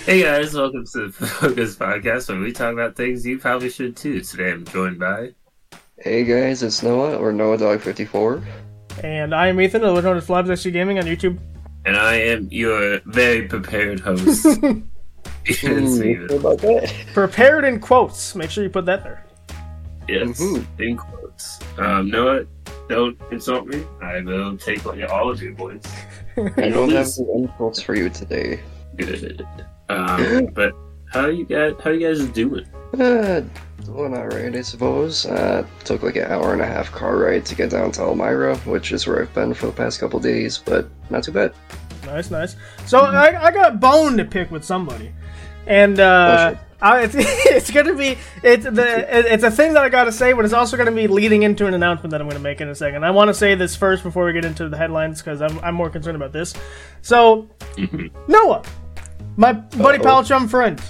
Hey guys, welcome to the Focus Podcast, where we talk about things you probably should too. Today I'm joined by. Hey guys, it's Noah, or NoahDog54. And I am Ethan, otherwise known as Flabs SG Gaming on YouTube. And I am your very prepared host. What about that? Prepared in quotes. Make sure you put that there. Yes, in quotes. Noah, don't insult me. I will take all of your points. I don't have any insults for you today. Good. But how you guys doing? Doing alright, I suppose. Took like an hour and a half car ride to get down to Elmira, which is where I've been for the past couple days, but not too bad. Nice. So I got a bone to pick with somebody, and it's gonna be it's a thing that I gotta say, but it's also gonna be leading into an announcement that I'm gonna make in a second. I want to say this first before we get into the headlines because I'm more concerned about this. So Noah, my buddy pal chum friend,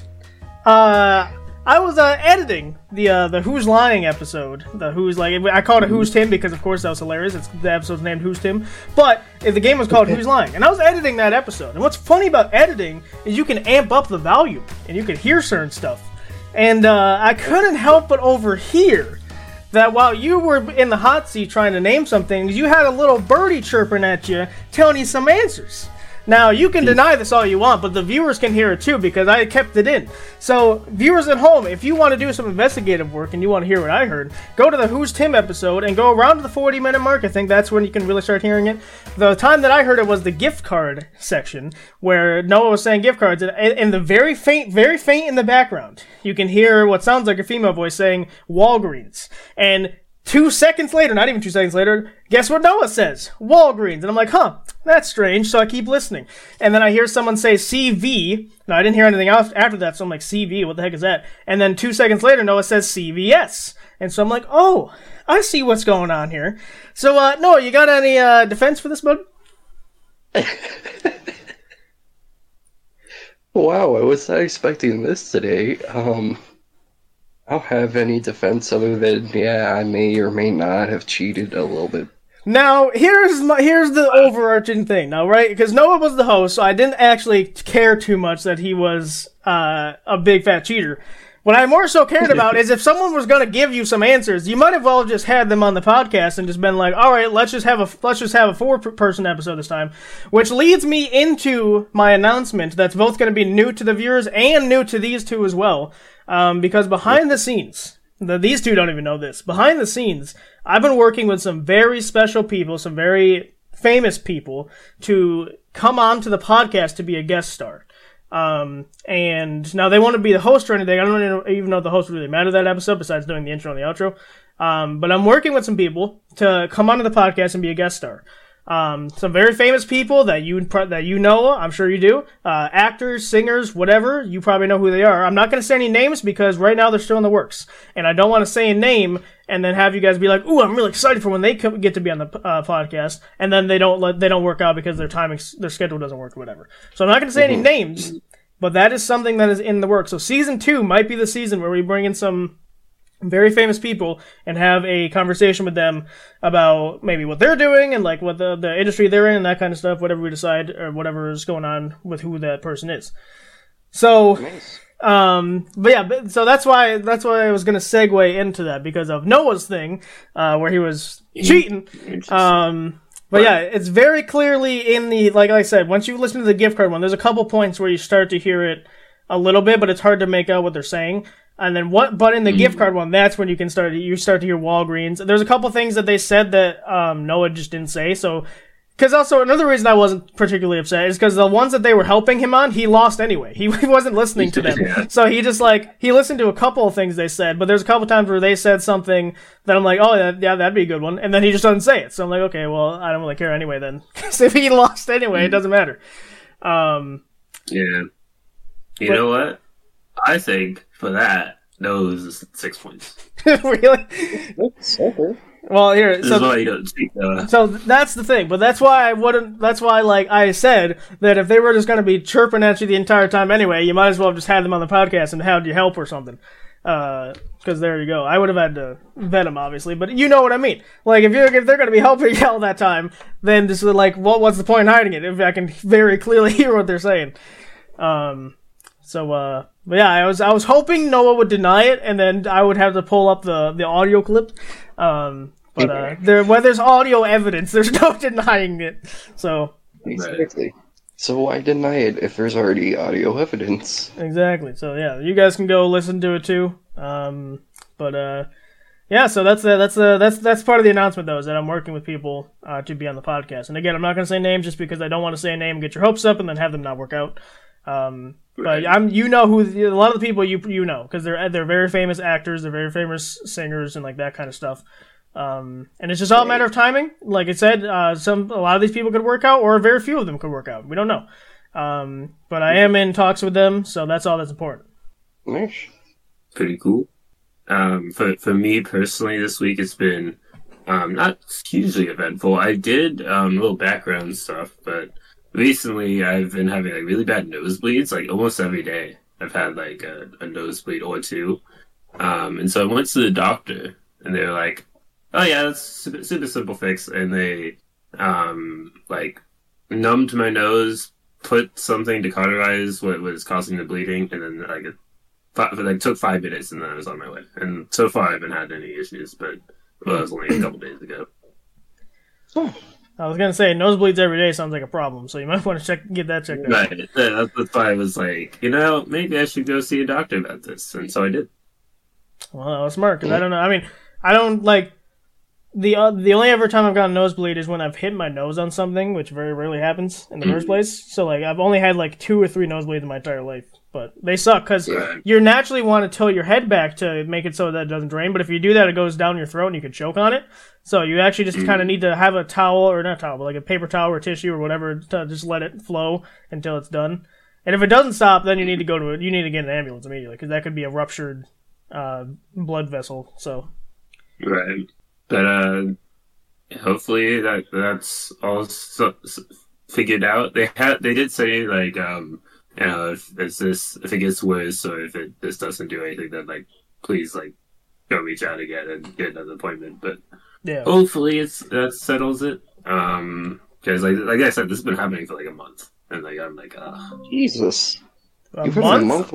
I was editing the Who's Lying episode. The Who's like I called it Who's Tim because of course that was hilarious. The episode's named Who's Tim, but the game was called Who's Lying, and I was editing that episode. And what's funny about editing is you can amp up the volume and you can hear certain stuff. And I couldn't help but overhear that while you were in the hot seat trying to name some things, you had a little birdie chirping at you, telling you some answers. Now, you can deny this all you want, but the viewers can hear it too because I kept it in. So, viewers at home, if you want to do some investigative work and you want to hear what I heard, go to the Who's Tim episode and go around to the 40-minute mark. I think that's when you can really start hearing it. The time that I heard it was the gift card section, where Noah was saying gift cards, and the very faint in the background, you can hear what sounds like a female voice saying Walgreens. And 2 seconds later, not even 2 seconds later, guess what Noah says? Walgreens. And I'm like, huh, that's strange, so I keep listening. And then I hear someone say CV. No, I didn't hear anything else after that, so I'm like, CV, what the heck is that? And then 2 seconds later, Noah says CVS. And so I'm like, oh, I see what's going on here. So, Noah, you got any defense for this, bud? Wow, I was not expecting this today. I don't have any defense other than, yeah, I may or may not have cheated a little bit. Now, here's the overarching thing, now, right? Because Noah was the host, so I didn't actually care too much that he was a big fat cheater. What I more so cared about is if someone was going to give you some answers, you might have well just had them on the podcast and just been like, all right, let's just have a 4-person episode this time, which leads me into my announcement that's both going to be new to the viewers and new to these two as well. Because behind the scenes, these two don't even know this. Behind the scenes, I've been working with some very special people, some very famous people, to come on to the podcast to be a guest star. And now they want to be the host or anything. I don't even know if the host really mattered that episode besides doing the intro and the outro. But I'm working with some people to come onto the podcast and be a guest star. Some very famous people that you know, I'm sure you do. Actors, singers, whatever. You probably know who they are. I'm not going to say any names because right now they're still in the works. And I don't want to say a name and then have you guys be like, ooh, I'm really excited for when they get to be on the podcast. And then they don't work out because their schedule doesn't work or whatever. So I'm not going to say any names, but that is something that is in the works. So season 2 might be the season where we bring in some very famous people and have a conversation with them about maybe what they're doing and like what the industry they're in and that kind of stuff, whatever we decide or whatever is going on with who that person is. So, Nice. so that's why I was going to segue into that because of Noah's thing, where he was cheating. But yeah, it's very clearly in the, like I said, once you listen to the gift card one, there's a couple points where you start to hear it a little bit, but it's hard to make out what they're saying. And then but in the gift card one, that's when you start to hear Walgreens. There's a couple things that they said that Noah just didn't say. So, because also another reason I wasn't particularly upset is because the ones that they were helping him on, he lost anyway. He wasn't listening to them. So he just he listened to a couple of things they said, but there's a couple times where they said something that I'm like, oh yeah, that'd be a good one. And then he just doesn't say it. So I'm like, okay, well, I don't really care anyway then. Because if he lost anyway, it doesn't matter. Yeah. You know what? I think for that, no, this is 6 points. Really? Okay. Well, here, This is why you don't speak. So that's the thing, but that's why I wouldn't. That's why, like I said, that if they were just going to be chirping at you the entire time anyway, you might as well have just had them on the podcast and had you help or something. Because there you go. I would have had to vet them, obviously, but you know what I mean. Like if they're going to be helping you all that time, then just like, what's the point in hiding it if I can very clearly hear what they're saying? So, but yeah, I was hoping Noah would deny it, and then I would have to pull up the audio clip. But where there's audio evidence, there's no denying it. So exactly. So why deny it if there's already audio evidence? Exactly. So yeah, you guys can go listen to it too. Yeah. So that's part of the announcement though, is that I'm working with people to be on the podcast. And again, I'm not going to say names just because I don't want to say a name, get your hopes up, and then have them not work out. But you know who a lot of the people you know, because they're very famous actors, they're very famous singers, and like that kind of stuff. And it's just all a matter of timing. Like I said, a lot of these people could work out, or very few of them could work out. We don't know. But I am in talks with them, so that's all that's important. Nice. Pretty cool. For me personally, this week it's been not hugely eventful. I did little background stuff, but recently I've been having like really bad nosebleeds. Like almost every day, I've had like a nosebleed or two. And so I went to the doctor, and they were like, "Oh yeah, that's super simple fix." And they like numbed my nose, put something to cauterize what was causing the bleeding, and then took 5 minutes, and then I was on my way. And so far, I haven't had any issues, but it was only a couple days ago. I was gonna say nosebleeds every day sounds like a problem, so you might want to get that checked out. Right, that's why I was like, maybe I should go see a doctor about this, and so I did. Well, that was smart, because I don't know. I mean, I don't like the only ever time I've gotten a nosebleed is when I've hit my nose on something, which very rarely happens in the first place. So like I've only had like 2 or 3 nosebleeds in my entire life, but they suck because you naturally want to tilt your head back to make it so that it doesn't drain. But if you do that, it goes down your throat and you can choke on it. So you actually just kind of need to have a towel, or not towel, but like a paper towel or tissue or whatever to just let it flow until it's done. And if it doesn't stop, then you need to get an ambulance immediately, because that could be a ruptured blood vessel. So right. But hopefully that's all figured out. They did say like if it gets worse, or if this doesn't do anything, then like please like go reach out again and get another appointment. But hopefully that settles it. Because like I said, this has been happening for like a month, and like I'm like, Jesus, you've had a month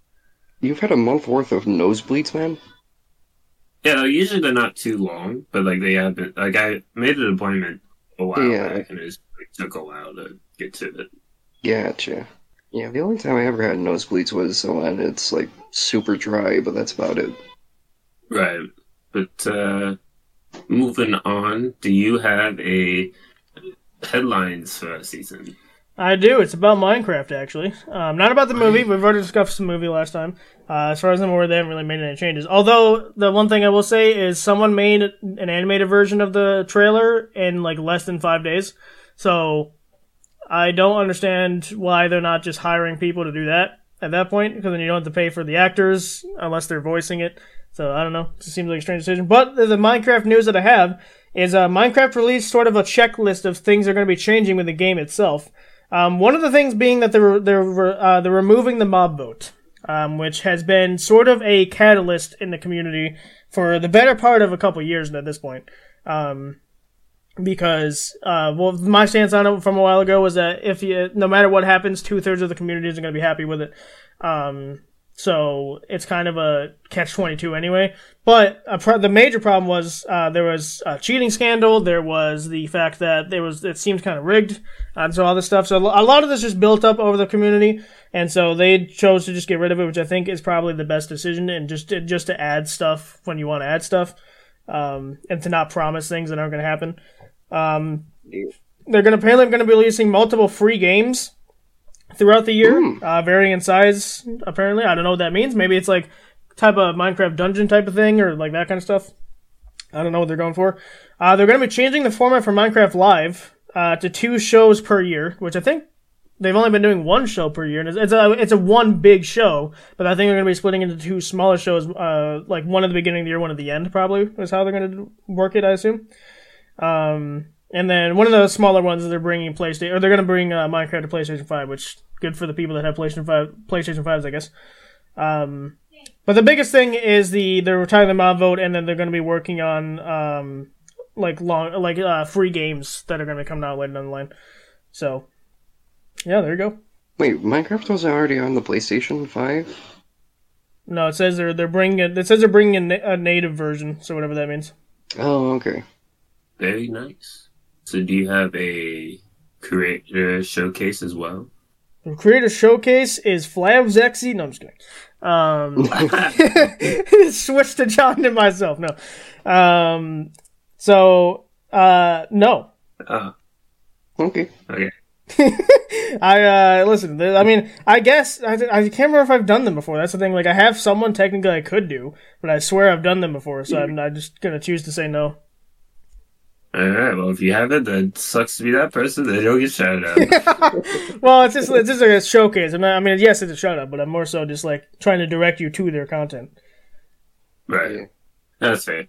worth of nosebleeds, man. Yeah, usually they're not too long, but like they have been. Like I made an appointment a while back, and it took a while to get to it. Gotcha. Yeah, the only time I ever had nosebleeds was when it's like super dry, but that's about it. Right, but moving on, do you have a headlines for our season? I do. It's about Minecraft, actually. Not about the movie. We've already discussed the movie last time. As far as I'm aware, they haven't really made any changes. Although, the one thing I will say is someone made an animated version of the trailer in, like, less than 5 days. So, I don't understand why they're not just hiring people to do that at that point, because then you don't have to pay for the actors unless they're voicing it. So, I don't know. It seems like a strange decision. But the Minecraft news that I have is Minecraft released sort of a checklist of things that are going to be changing with the game itself. One of the things being that they're removing the mob vote, which has been sort of a catalyst in the community for the better part of a couple years at this point. Because my stance on it from a while ago was that no matter what happens, 2/3 of the community isn't going to be happy with it. So it's kind of a catch-22 anyway. But the major problem was there was a cheating scandal. There was the fact that it seemed kind of rigged, and so all this stuff. So a lot of this just built up over the community, and so they chose to just get rid of it, which I think is probably the best decision. And just to add stuff when you want to add stuff, and to not promise things that aren't going to happen. They're apparently going to be releasing multiple free games throughout the year, varying in size, apparently. I don't know what that means. Maybe it's like type of Minecraft dungeon type of thing, or like that kind of stuff. I don't know what they're going for. They're going to be changing the format for Minecraft Live to 2 shows per year, which I think they've only been doing 1 show per year. And it's a one big show, but I think they're going to be splitting into 2 smaller shows, like one at the beginning of the year, one at the end, probably, is how they're going to work it, I assume. And then one of the smaller ones is they're going to bring Minecraft to PlayStation 5, which good for the people that have PlayStation 5s, I guess. But the biggest thing is they're retiring the mob vote, and then they're going to be working on free games that are going to be coming out later down the line. So, yeah, there you go. Wait, Minecraft wasn't already on the PlayStation 5? No, it says they're bringing it. It says they're bringing a native version, so whatever that means. Oh, okay. Very nice. So do you have a creator showcase as well? The creator showcase is Flav Zexy. No, I'm just kidding. Switch to John and myself. No. No. Okay. Okay. Listen. I mean, I guess I can't remember if I've done them before. That's the thing. Like, I have someone technically I could do, but I swear I've done them before. So I'm just gonna choose to say no. All right. Well, if you haven't, that sucks to be that person. Then you'll get shouted out. Well, it's just like a showcase. Yes, it's a shout out, but I'm more so just like trying to direct you to their content. Right. Yeah. That's fair.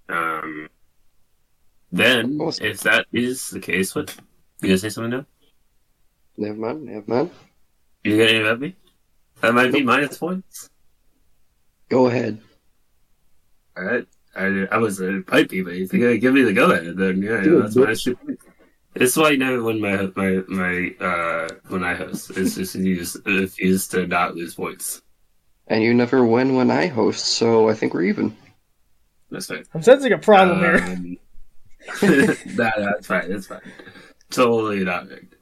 Then, if that is the case, what? You gonna say something now? Never mind. You gonna interrupt me? That might be minus points. Go ahead. All right. I was pipe you, but if you're gonna give me the go ahead, then yeah, that's minus 2 points. This is why you never win my when I host. It's just you just refuse to not lose points. And you never win when I host, so I think we're even. That's fine. I'm sensing a problem here. That's fine. It's fine. Totally not rigged.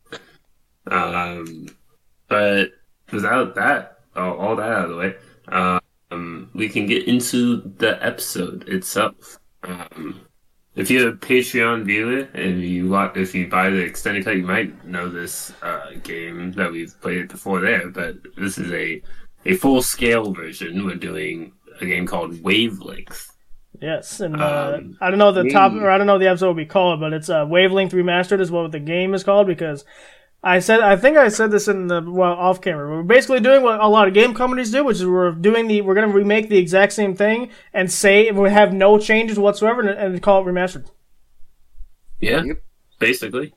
But without that, all that out of the way, we can get into the episode itself. If you're a Patreon viewer and if you buy the extended cut, you might know this game that we've played before there. But this is a full scale version. We're doing a game called Wavelength. Yes, and I don't know the episode will be called, but it's Wavelength Remastered is what the game is called, because I think I said this in the off camera. We're basically doing what a lot of game companies do, which is we're going to remake the exact same thing and say we have no changes whatsoever and call it remastered. Yeah, basically.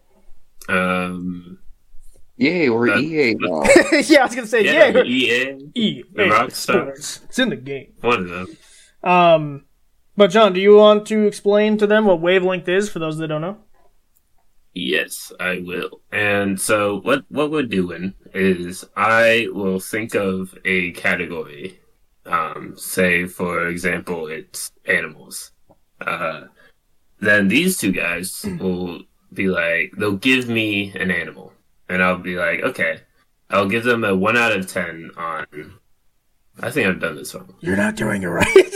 Yay, we're EA now. Yeah, I was gonna say EA. Sports. It's in the game. One of them. But John, do you want to explain to them what Wavelength is for those that don't know? Yes, I will. And so what we're doing is I will think of a category. Say, for example, it's animals. Then these two guys will be like, they'll give me an animal. And I'll be like, okay, I'll give them a 1 out of 10 on... I think I've done this wrong. You're not doing it right.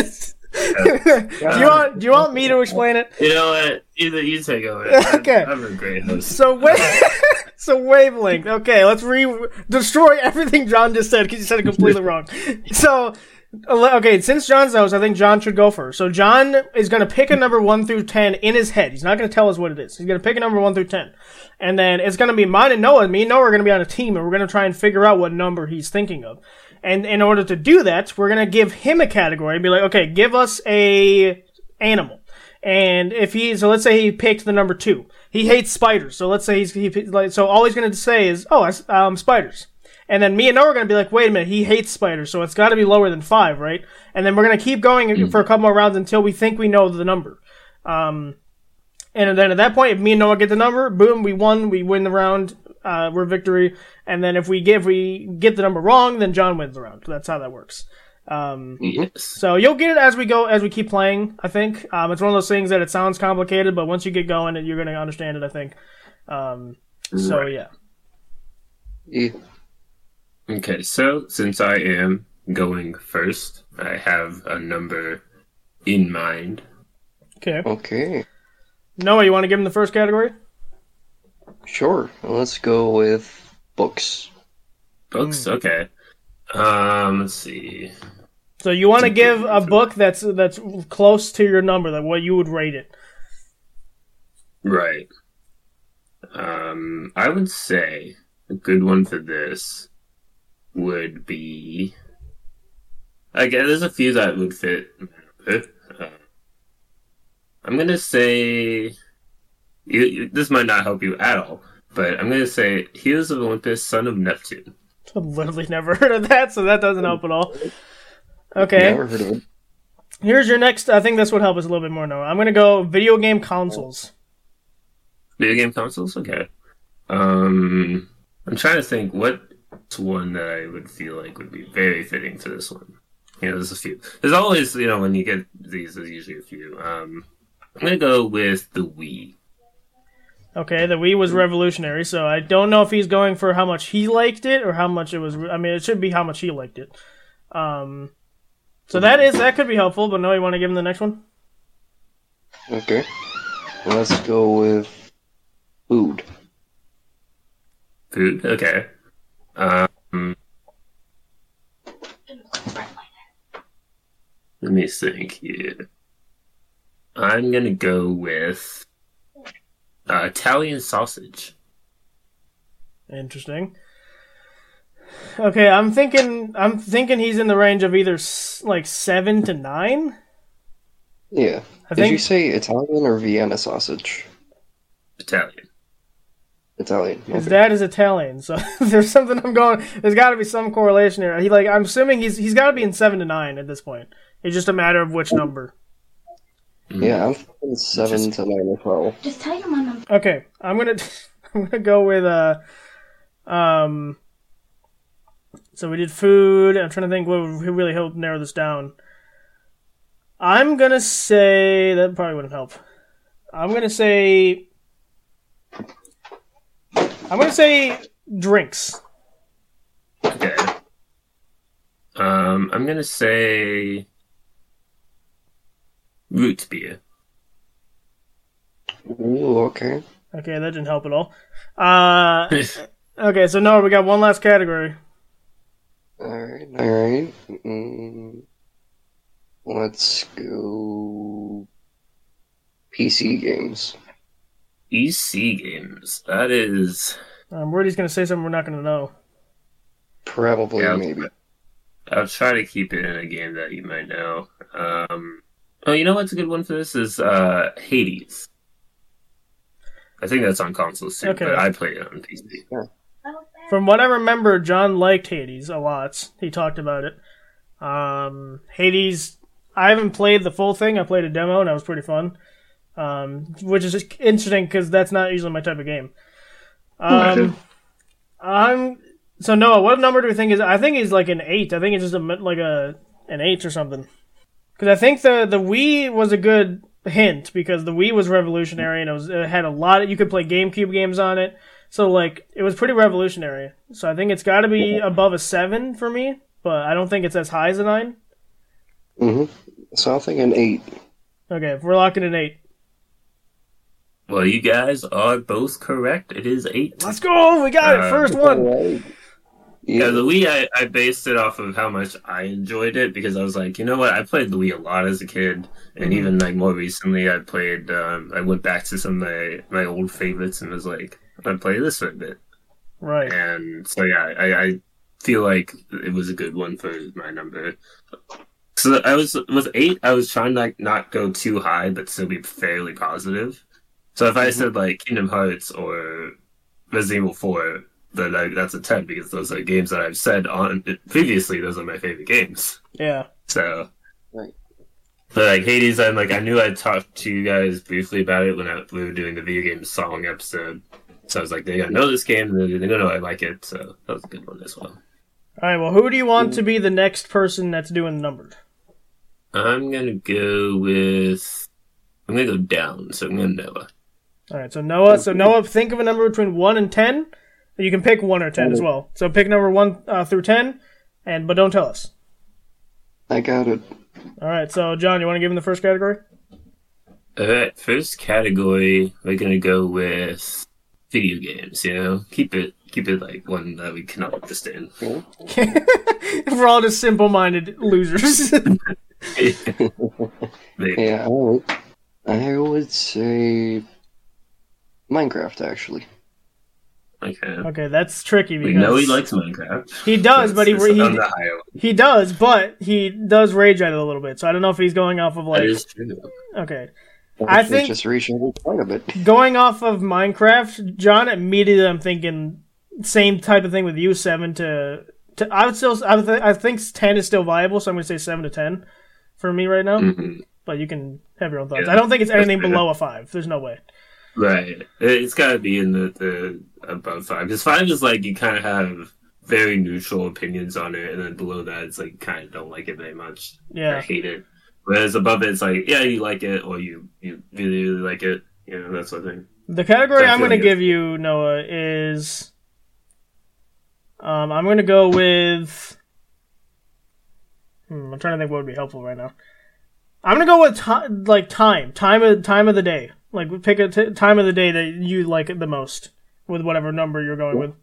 Do you want me to explain it? You know what? Either you take over. Okay. I'm a great host. So Wavelength. Okay, let's destroy everything John just said because you said it completely wrong. So, okay, since John's host, I think John should go first. So John is going to pick a number 1 through 10 in his head. He's not going to tell us what it is. He's going to pick a number 1 through 10. And then it's going to be mine and Noah. Me and Noah are going to be on a team, and we're going to try and figure out what number he's thinking of. And in order to do that, we're going to give him a category and be like, okay, give us a animal. And so let's say he picked the number 2. He hates spiders. So let's say so all he's going to say is, spiders. And then me and Noah are going to be like, wait a minute, he hates spiders. So it's got to be lower than 5, right? And then we're going to keep going for a couple more rounds until we think we know the number. And then at that point, if me and Noah get the number, boom, we won. We win the round. We're victory. And then if we get the number wrong, then John wins the round. That's how that works. Yes. So you'll get it as we go, as we keep playing, I think. It's one of those things that it sounds complicated, but once you get going, you're going to understand it, I think. So, yeah. Yeah. Okay, so since I am going first, I have a number in mind. Okay. Noah, you want to give him the first category? Sure. Let's go with books. Books? Okay. Let's see. So you want to give a book that's close to your number, like what you would rate it. Right. I would say a good one for this would be... Again, there's a few that would fit. I'm going to say... this might not help you at all, but I'm going to say Heroes of Olympus, Son of Neptune. I've literally never heard of that, so that doesn't help at all. Okay. Never heard of it. Here's your next... I think this would help us a little bit more, Noah. I'm going to go video game consoles. Video game consoles? Okay. I'm trying to think what's one that I would feel like would be very fitting for this one. There's a few. There's always, when you get these, there's usually a few. I'm gonna go with the Wii. Okay, the Wii was revolutionary, so I don't know if he's going for how much he liked it or how much it was. I mean, it should be how much he liked it. So that could be helpful, but no, you want to give him the next one? Okay. Let's go with food. Food? Okay. Let me think here. I'm gonna go with Italian sausage. Interesting. Okay, I'm thinking he's in the range of either like 7 to 9. Yeah. Did you say Italian or Vienna sausage? Italian. Italian. Okay. His dad is Italian, so there's something I'm going. There's got to be some correlation here. I'm assuming he's got to be in 7 to 9 at this point. It's just a matter of which number. Yeah, I'm thinking 7 to 9 as well. Just tell your mom. Okay, I'm gonna go with So we did food. I'm trying to think what would really help narrow this down. I'm gonna say that probably wouldn't help. I'm gonna say drinks. Okay. I'm gonna say root beer. Ooh, okay. Okay, that didn't help at all. Okay, so Noah, we got one last category. Alright. Let's go PC games. PC games. That is... I'm worried he's going to say something we're not going to know. Probably, Yeah, maybe. I'll try to keep it in a game that you might know. You know what's a good one for this is Hades. I think that's on consoles too, Okay. but I played it on PC. From what I remember, John liked Hades a lot. He talked about it. Hades, I haven't played the full thing. I played a demo, and that was pretty fun. Which is just interesting, because that's not usually my type of game. So Noah, what number do we think is? I think he's like an 8. I think it's just an 8 or something. Because I think the Wii was a good hint, because the Wii was revolutionary, and it had a lot. You could play GameCube games on it. So, it was pretty revolutionary. So I think it's got to be above a 7 for me, but I don't think it's as high as a 9. Mm-hmm. So I'll think an 8. Okay, we're locking in 8. Well, you guys are both correct. It is 8. Let's go! We got it! First one! Right. Yeah, the Wii, I based it off of how much I enjoyed it, because I was like, you know what, I played the Wii a lot as a kid, and even more recently I played, I went back to some of my old favorites and was like, I'd play this for a bit. Right. And so yeah, I feel like it was a good one for my number. So with 8, I was trying to not go too high, but still be fairly positive. So if I said Kingdom Hearts or Resident Evil 4, then that's a 10, because those are games that I've said on previously. Those are my favorite games. Yeah. So, right. But Hades, I knew I'd talked to you guys briefly about it when we were doing the video game song episode. So I was like, they're gonna know this game, they're gonna know I like it. So that was a good one as well. All right. Well, who do you want to be the next person that's doing the numbered? I'm gonna go down. So I'm gonna Noah. All right. So Noah, think of a number between 1 and 10. You can pick 1 or 10 as well. So pick number 1 through 10, but don't tell us. I got it. All right. So John, you want to give him the first category? All right. First category, we're gonna go with video games. Keep it one that we can all understand. We're all just simple-minded losers. Yeah, I would say Minecraft, actually. Okay, that's tricky because we know he likes Minecraft. He does, but he does, but he does rage at it a little bit. So I don't know if he's going off of That is true. Okay, I think just reaching quite a bit. Going off of Minecraft, John, immediately I'm thinking same type of thing with you. 7 to I think 10 is still viable, so I'm going to say 7 to 10 for me right now. Mm-hmm. But you can have your own thoughts. Yeah, I don't think it's anything below a 5. There's no way. Right. It's got to be in the above 5. Because 5 is like you kind of have very neutral opinions on it, and then below that it's like kind of don't like it very much. Yeah. I hate it. Whereas above it, it's like, yeah, you like it, or you really, really like it. You know, that sort of thing. The category I'm going to good. give you, Noah, is... I'm going to go with... I'm trying to think what would be helpful right now. I'm going to go with time of the day. Like, pick a time of the day that you like the most, with whatever number you're going with.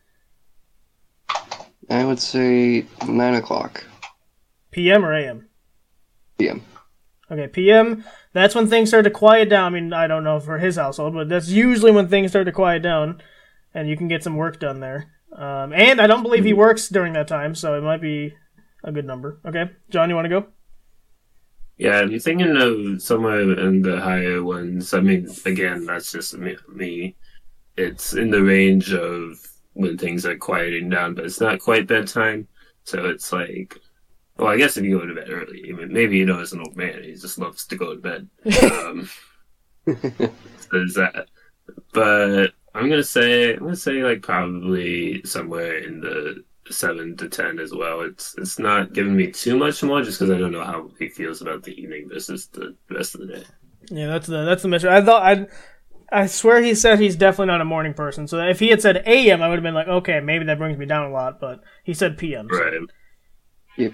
I would say 9 o'clock. PM or AM? PM. Okay, PM, that's when things start to quiet down. I mean, I don't know for his household, but that's usually when things start to quiet down, and you can get some work done there. And I don't believe he works during that time, so it might be a good number. Okay, John, you want to go? Yeah, I'm thinking of somewhere in the higher ones. I mean, again, that's just me. It's in the range of when things are quieting down, but it's not quite bedtime. So it's like, well, I guess if you go to bed early, I mean, maybe as an old man, he just loves to go to bed. So there's that. But I'm gonna say like probably somewhere in the 7 to 10 as well. It's not giving me too much more just because I don't know how he feels about the evening versus the rest of the day. Yeah, that's the mystery. I swear he said he's definitely not a morning person. So if he had said AM, I would have been like, okay, maybe that brings me down a lot. But he said PM. So. Right. Yep.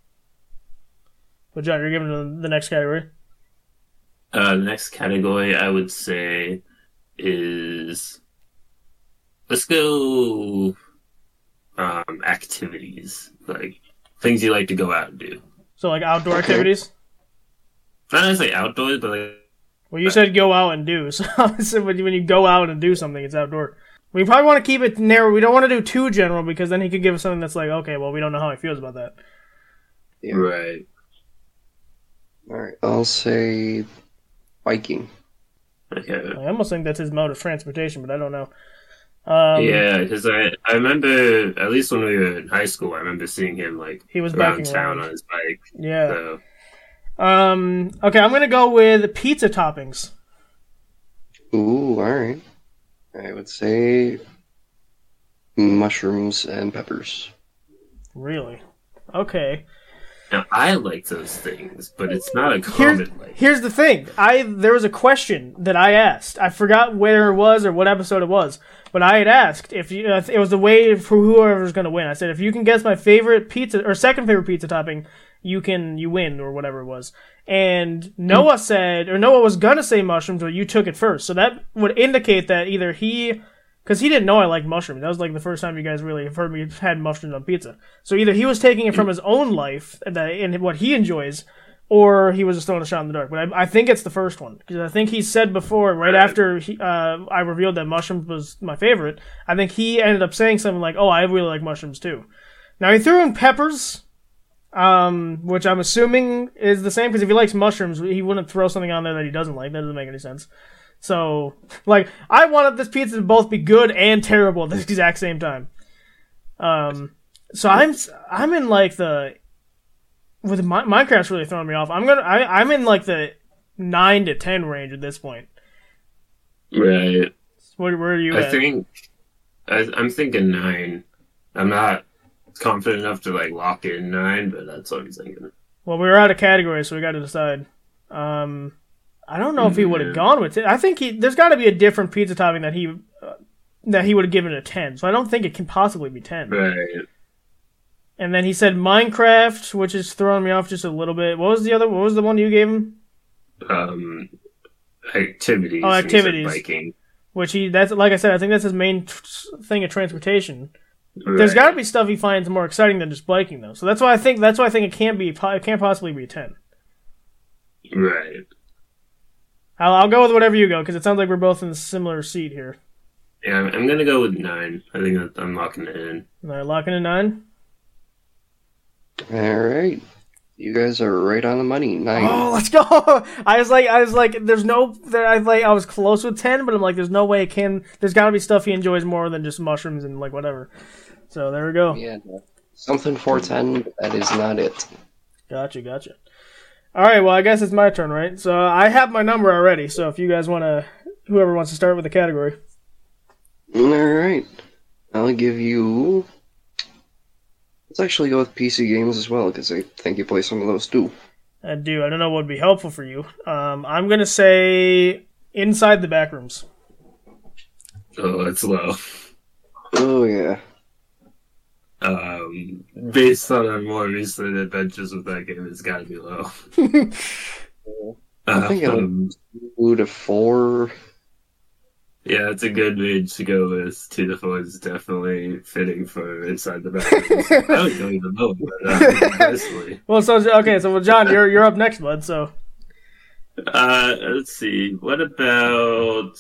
But John, you're giving the next category. The next category I would say is, let's go activities, like things you like to go out and do. So like outdoor activities? Not necessarily outdoors, but like... Well, you said go out and do, so when you go out and do something, it's outdoor. We probably want to keep it narrow. We don't want to do too general, because then he could give us something that's like, okay, well, we don't know how he feels about that. Yeah. Right. Alright, I'll say biking. Okay. I almost think that's his mode of transportation, but I don't know. Yeah, because I remember, at least when we were in high school, I remember seeing him like he was around backing town around on his bike. Yeah. So. Okay, I'm gonna go with pizza toppings. Ooh, alright. I would say mushrooms and peppers. Really? Okay. Now, I like those things, but it's not a common like. Here's the thing. There was a question that I asked. I forgot where it was or what episode it was, but I had asked if it was the way for whoever's going to win. I said, if you can guess my favorite pizza or second favorite pizza topping, you win, or whatever it was. And Noah was gonna say mushrooms, but you took it first. So that would indicate that either because he didn't know I liked mushrooms. That was like the first time you guys really have heard me had mushrooms on pizza. So either he was taking it from his own life and what he enjoys, or he was just throwing a shot in the dark. But I think it's the first one, because I think he said before, right after I revealed that mushrooms was my favorite, I think he ended up saying something like, "Oh, I really like mushrooms too." Now he threw in peppers, which I'm assuming is the same, because if he likes mushrooms, he wouldn't throw something on there that he doesn't like. That doesn't make any sense. So, like, I wanted this pizza to both be good and terrible at the exact same time. So I'm in like with Minecraft's really throwing me off. I'm in like the 9 to 10 range at this point. Right. Where are you at? I'm thinking 9. I'm not confident enough to like lock in 9, but that's what I'm thinking. Well, we were out of categories, so we got to decide. I don't know if he would have gone with it. I think there's got to be a different pizza topping that he would have given a 10. So I don't think it can possibly be 10. Right. And then he said Minecraft, which is throwing me off just a little bit. What was the one you gave him? Activities. Oh, activities. Biking. Which that's like I said, I think that's his main thing of transportation. Right. There's got to be stuff he finds more exciting than just biking, though. So that's why I think it can't possibly be a 10. Right. I'll go with whatever you go, because it sounds like we're both in a similar seat here. Yeah, I'm gonna go with 9. I think I'm locking it in. All right, locking in 9. Alright. You guys are right on the money. 9. Oh, let's go! I was like, there's no. I was close with 10, but I'm like, there's no way it can. There's got to be stuff he enjoys more than just mushrooms and like whatever. So there we go. Yeah, something for 10, but that is not it. Gotcha. All right, well, I guess it's my turn, right? So I have my number already. So if you guys want to whoever wants to start with the category. All right. I'll give you... Let's actually go with PC games as well, because I think you play some of those too. I do. I don't know what would be helpful for you. I'm going to say Inside the Backrooms. Oh, that's low. Oh, yeah. Based on our more recent adventures with that game, it's got to be low. I think I'm 2 to 4. Yeah, it's a good range to go with. 2 to 4 is definitely fitting for Inside the Backrooms. I would go even lower, but personally. Well, so John, you're up next, bud. So, let's see. What about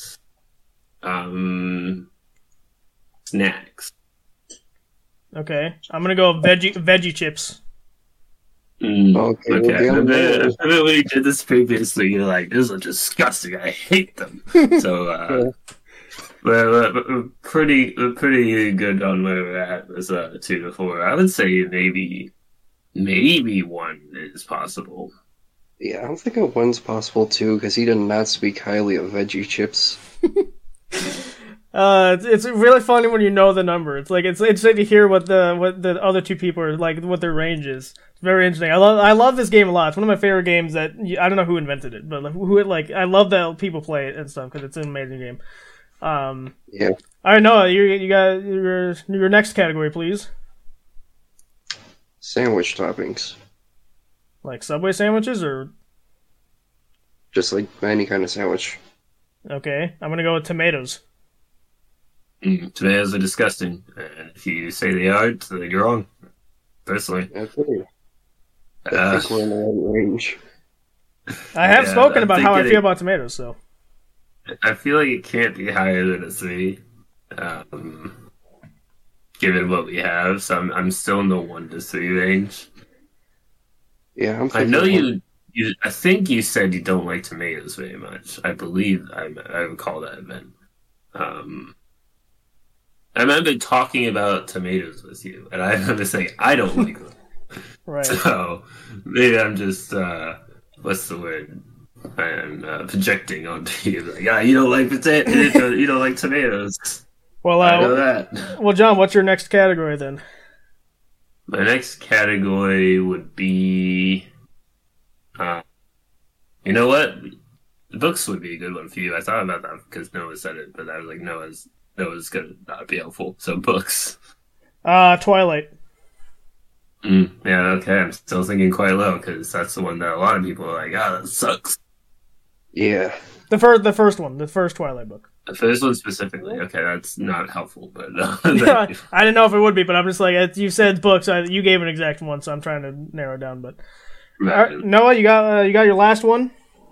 snacks? Okay, I'm gonna go veggie chips. Okay. Okay. And then when we did this previously, you're like, "These are disgusting. I hate them." So, we're pretty good on where we're at. It's 2 to 4. I would say maybe 1 is possible. Yeah, I'm thinking 1's possible too, because he did not speak highly of veggie chips. It's really funny when you know the number. It's like it's interesting to hear what the other two people are like, what their range is. It's very interesting. I love this game a lot. It's one of my favorite games that I don't know who invented it, but I love that people play it and stuff because it's an amazing game. Yeah. All right, Noah, you got your next category, please. Sandwich toppings. Like Subway sandwiches or Just like any kind of sandwich. okay? I'm gonna go with tomatoes. Tomatoes are disgusting. And if you say they aren't, then you're wrong. Personally. Okay. I think we're in the right range. I have Yeah, spoken I'm about how I thinking feel about tomatoes, so. I feel like it can't be higher than a 3, given what we have. So I'm still in the 1 to 3 range. Yeah, I'm I thinking know 1. you. I think you said you don't like tomatoes very much. I believe I recall that event. I remember talking about tomatoes with you, and I remember saying I don't like them. Right. So maybe I'm just what's the word? I'm projecting onto you. Like, you don't like you don't like tomatoes. Well, I know that. Well, John, what's your next category then? My next category would be, you know what? Books would be a good one for you. I thought about that because Noah said it, but I was like, Noah's gonna not be helpful. So books. Twilight. Yeah, okay. I'm still thinking quite low because that's the one that a lot of people are like, that sucks. Yeah. The first one, the first Twilight book. The first one specifically. Okay, that's not helpful, but I didn't know if it would be, but I'm just like, you said books. You gave an exact one, so I'm trying to narrow it down. But right. Noah, you got your last one.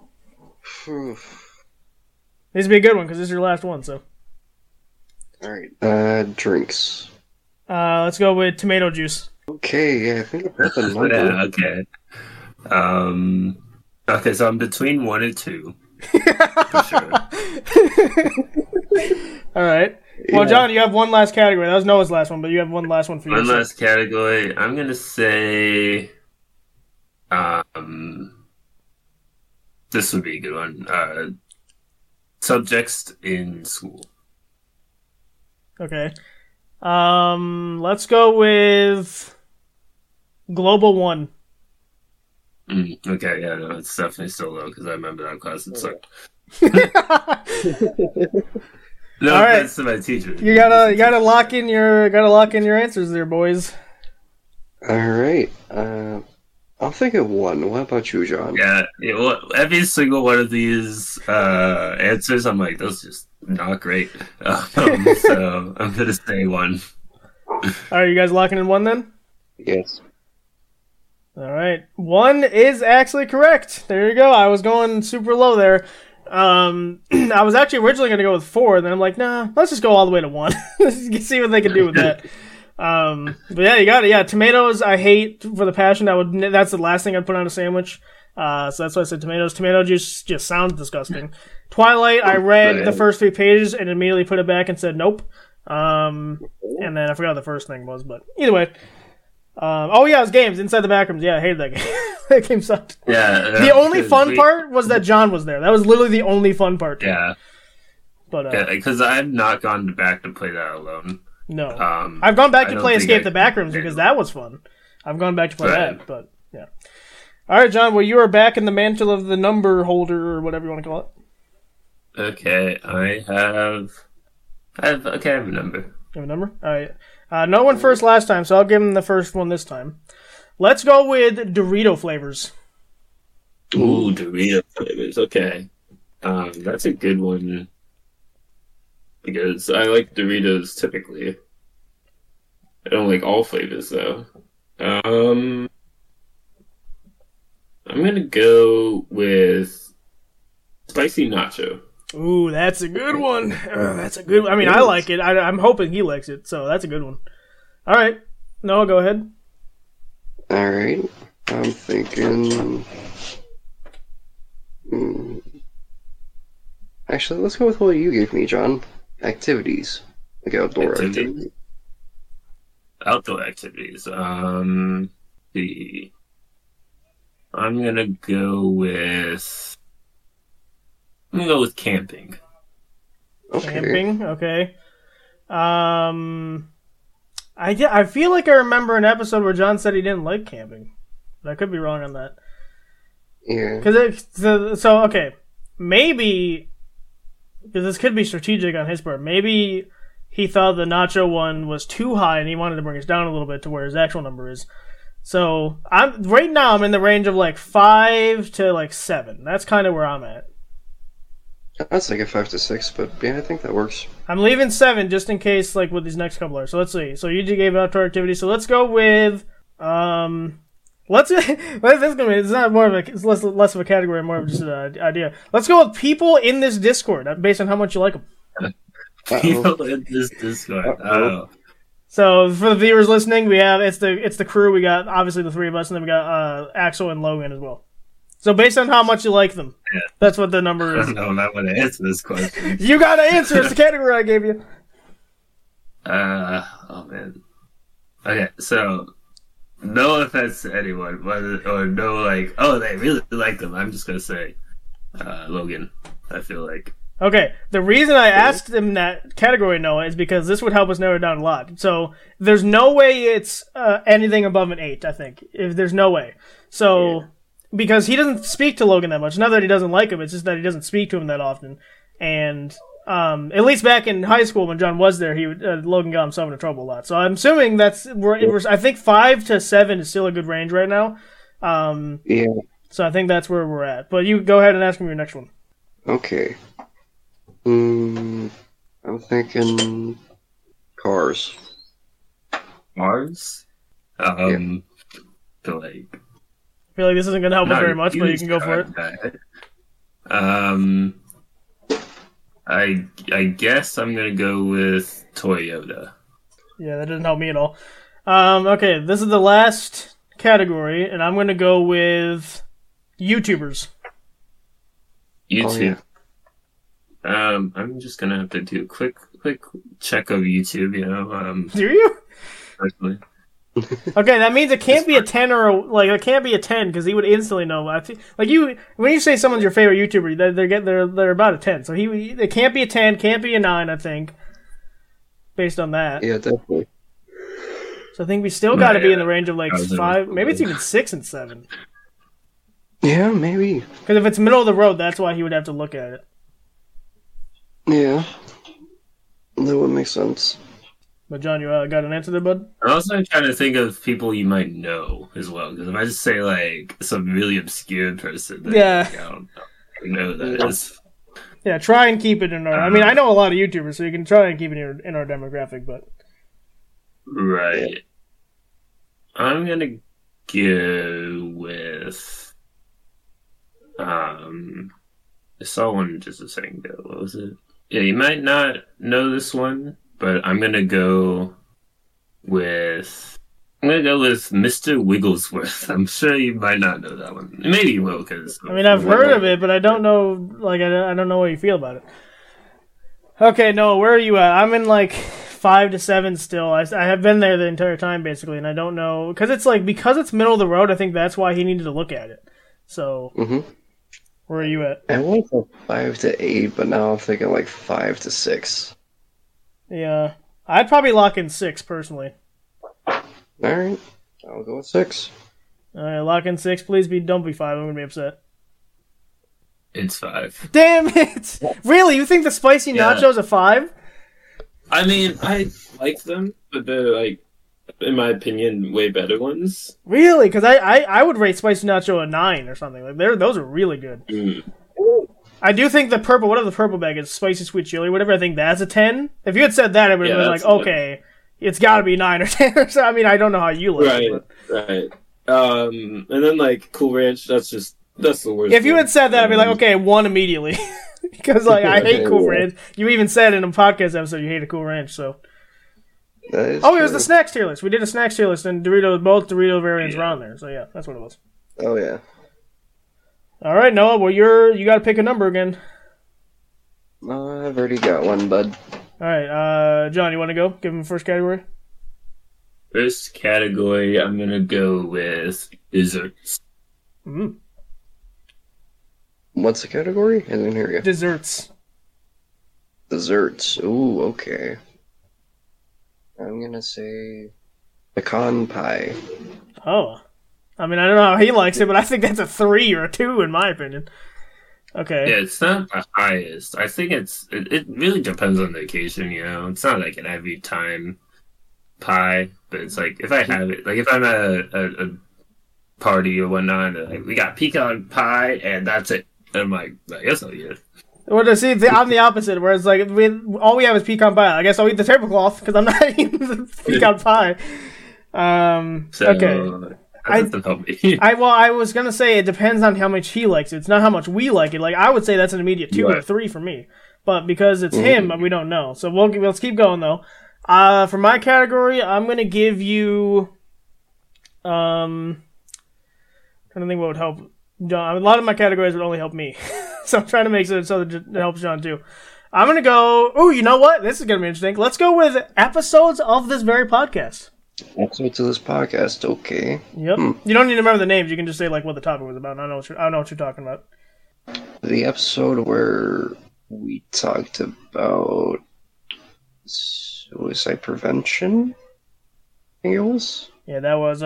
Needs to be a good one because this is your last one. So. All right. Drinks. Let's go with tomato juice. Okay, yeah, I think I've got the number. Yeah, okay. Okay, so I'm between 1 and 2. For sure. All right. Well, Yeah. John, you have one last category. That was Noah's last one, but you have one last one for you. One last category. I'm gonna say, this would be a good one. Subjects in school. Okay. Let's go with Global 1. Okay, yeah, no, it's definitely still low because I remember that class. It sucked. No All right. offense to my teacher. You gotta lock in your answers there, boys. All right. I'll think of 1. What about you, John? Yeah, well, every single one of these answers, I'm like, those just not great. So I'm gonna say 1. All right, you guys locking in 1 then? Yes. All right, 1 is actually correct. There you go. I was going super low there. I was actually originally going to go with 4, then I'm like, nah, let's just go all the way to 1. Let's see what they can do with that. But yeah, you got it. Yeah, tomatoes I hate for the passion. That's the last thing I'd put on a sandwich. So that's why I said tomatoes. Tomato juice just sounds disgusting. Twilight, I read the first 3 pages and immediately put it back and said nope. And then I forgot what the first thing was, but either way. It was games Inside the Backrooms. Yeah, I hated that game. That game sucked. Yeah. The only fun part was that John was there. That was literally the only fun part. Yeah. But because I've not gone back to play that alone. No, I've gone back to play Escape the Backrooms because that was fun. I've gone back to play that, but yeah. All right, John. Well, you are back in the mantle of the number holder, or whatever you want to call it. Okay, I have a number. You have a number? All right. No one first last time, so I'll give him the first one this time. Let's go with Dorito flavors. Ooh, Dorito flavors. Okay, that's a good one. Because I like Doritos typically. I don't like all flavors though. I'm gonna go with spicy nacho. Ooh, that's a good one. That's a good. I mean, I like it. I'm hoping he likes it, so that's a good one. All right, Noah, go ahead. All right, I'm thinking. Actually, let's go with what you gave me, John. Activities, like outdoor activities. Outdoor activities. See. I'm gonna go with camping. Okay. Camping, okay. I feel like I remember an episode where John said he didn't like camping, but I could be wrong on that. Yeah. So okay, maybe. Because this could be strategic on his part. Maybe he thought the nacho one was too high and he wanted to bring us down a little bit to where his actual number is. So right now I'm in the range of like 5 to like 7. That's kind of where I'm at. That's like a 5 to 6, but yeah, I think that works. I'm leaving 7 just in case, like with these next couple are. So let's see. So you gave outdoor activity. So let's go with it's not more of it's less of a category, more of just an idea. Let's go with people in this Discord based on how much you like them. People in this Discord. Oh. So for the viewers listening, we have it's the crew. We got obviously the three of us, and then we got Axel and Logan as well. So based on how much you like them, that's what the number is. No, I'm not going to answer this question. You got to answer. It's the category I gave you. Oh man. Okay, so. No offense to anyone, or no, like, oh, they really like them. I'm just gonna say, Logan. I feel like. Okay, the reason I asked him that category, Noah, is because this would help us narrow it down a lot. So there's no way it's anything above an 8. I think if there's no way. So because he doesn't speak to Logan that much. Not that he doesn't like him, it's just that he doesn't speak to him that often. And at least back in high school when John was there, he would, Logan got himself into trouble a lot. So I'm assuming I think 5 to 7 is still a good range right now. Yeah. So I think that's where we're at. But you go ahead and ask me your next one. Okay. I'm thinking cars. Cars? I feel like this isn't going to help us very much, but you can go for it. I guess I'm gonna go with Toyota. Yeah, that doesn't help me at all. Okay, this is the last category, and I'm gonna go with YouTubers. YouTube. Oh, yeah. I'm just gonna have to do a quick check of YouTube. Do you? Personally. Okay, that means it can't be a 10 it can't be a 10 because he would instantly know. When you say someone's your favorite YouTuber, they're about a 10. So it can't be a 10, can't be a 9. I think, based on that. Yeah, definitely. So I think we still got to be in the range of like 5, maybe it's even 6 and 7. Yeah, maybe. Because if it's middle of the road, that's why he would have to look at it. Yeah, that would make sense. But John, you got an answer there, bud? I'm also trying to think of people you might know as well. Because if I just say like some really obscure person, then I don't know who that is. Yeah, try and keep it in our. I mean, I know a lot of YouTubers, so you can try and keep it in our demographic, but. Right. I'm gonna go with. I saw one just a second ago. What was it? Yeah, you might not know this one. But I'm gonna go with Mr. Wigglesworth. I'm sure you might not know that one. Maybe you will, because I've heard of it, but I don't know. Like, I don't know what you feel about it. Okay, Noah, where are you at? I'm in like 5 to 7 still. I have been there the entire time basically, and I don't know because it's middle of the road. I think that's why he needed to look at it. So, Where are you at? I went from 5 to 8, but now I'm thinking like 5 to 6. Yeah. I'd probably lock in 6, personally. Alright, I'll go with 6. Alright, lock in 6. Please don't be 5. I'm going to be upset. It's 5. Damn it! Really? You think the spicy nachos a 5? I mean, I like them, but they're, like, in my opinion, way better ones. Really? Because I would rate spicy nacho a 9 or something. Like those are really good. Mm. I do think the purple, whatever the purple bag is, spicy sweet chili, whatever, I think that's a 10. If you had said that, I would have been like, okay, it's got to be 9 or 10 or so. I mean, I don't know how you look. Right. And then, like, Cool Ranch, that's the worst. If you had said that, I'd be like, okay, 1 immediately. Because, like, I hate Cool Ranch. You even said in a podcast episode you hated Cool Ranch, so. It was the snacks tier list. We did a snacks tier list, and both Dorito variants were on there. So, yeah, that's what it was. Oh, yeah. All right, Noah, well, you got to pick a number again. I've already got one, bud. All right, John, you want to go? Give him first category? First category, I'm going to go with desserts. Mm. What's the category? I didn't hear you. Desserts. Desserts. Ooh, okay. I'm gonna say pecan pie. Oh. I mean, I don't know how he likes it, but I think that's a 3 or a 2 in my opinion. Okay. Yeah, it's not the highest. I think it really depends on the occasion, you know? It's not like an every time pie, but it's like, if I have it, like if I'm at a party or whatnot, and like, we got pecan pie, and that's it. And I'm like, I guess I'll eat it. Well, see, I'm the opposite, where it's like, all we have is pecan pie. I guess I'll eat the tablecloth, because I'm not eating the pecan pie. Okay. That doesn't help me. I was going to say, it depends on how much he likes it. It's not how much we like it. Like, I would say that's an immediate 2 or 3 for me. But because it's him, we don't know. So let's keep going, though. For my category, I'm going to give you... trying to think what would help John. A lot of my categories would only help me. So I'm trying to make it so that it helps John too. I'm going to go... Oh, you know what? This is going to be interesting. Let's go with episodes of this very podcast. Episodes of this podcast, okay. Yep. You don't need to remember the names. You can just say like what the topic was about. I know what you're talking about. The episode where we talked about suicide prevention, I think it was. Yeah, that was...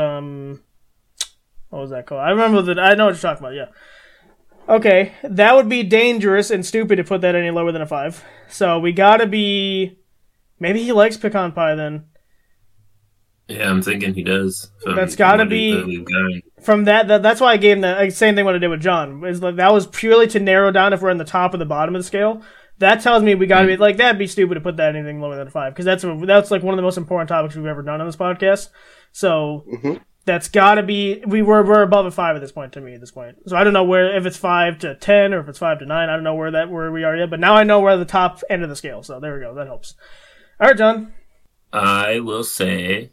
What was that called? I remember that. I know what you're talking about, yeah. Okay, that would be dangerous and stupid to put that any lower than a 5. So we gotta be... Maybe he likes pecan pie then. Yeah, I'm thinking he does. That's gotta be... From that's why I gave him the same thing what I did with John. Is like, that was purely to narrow down if we're in the top or the bottom of the scale. That tells me we gotta be... Like, that'd be stupid to put that anything lower than a 5. Because that's like one of the most important topics we've ever done on this podcast. So... That's gotta be... We're above a 5 at this point, to me, at this point. So I don't know if it's 5 to 10 or if it's 5 to 9. I don't know where we are yet. But now I know we're at the top end of the scale. So there we go. That helps. All right, John. I will say...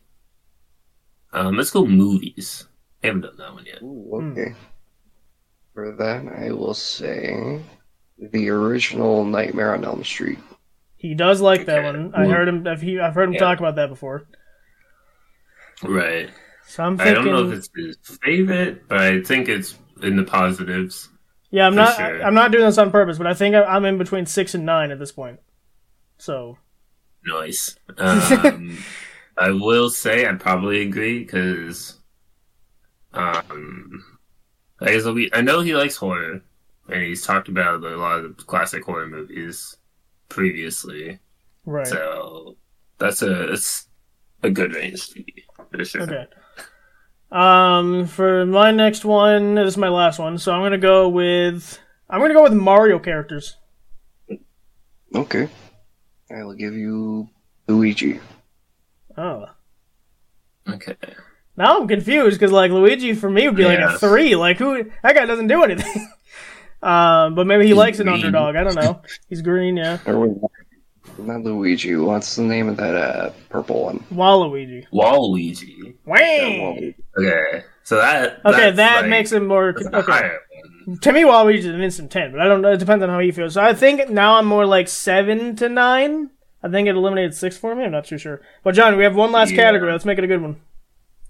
let's go movies. I haven't done that one yet. Ooh, okay. For that, I will say... the original Nightmare on Elm Street. He does like that one. I've heard him talk about that before. Right. So I'm thinking... I don't know if it's his favorite, but I think it's in the positives. Yeah, I'm not doing this on purpose, but I think I'm in between 6 and 9 at this point. So nice. I will say I probably agree because I know he likes horror, and he's talked about a lot of the classic horror movies previously. Right. So that's a good range to be for sure. Okay. For my next one, this is my last one, so I'm gonna go with Mario characters. Okay. I will give you Luigi. Oh. Okay. Now I'm confused because like Luigi for me would be like a 3. Like that guy doesn't do anything. But maybe he likes an underdog. I don't know. He's green, yeah. Not Luigi. What's the name of that purple one? Waluigi. Waluigi. Wang! Okay. So that like, makes him more... Okay. To me, Waluigi is an instant 10, but I don't know. It depends on how he feels. So I think now I'm more like 7 to 9. I think it eliminated 6 for me. I'm not too sure. But John, we have one last category. Let's make it a good one.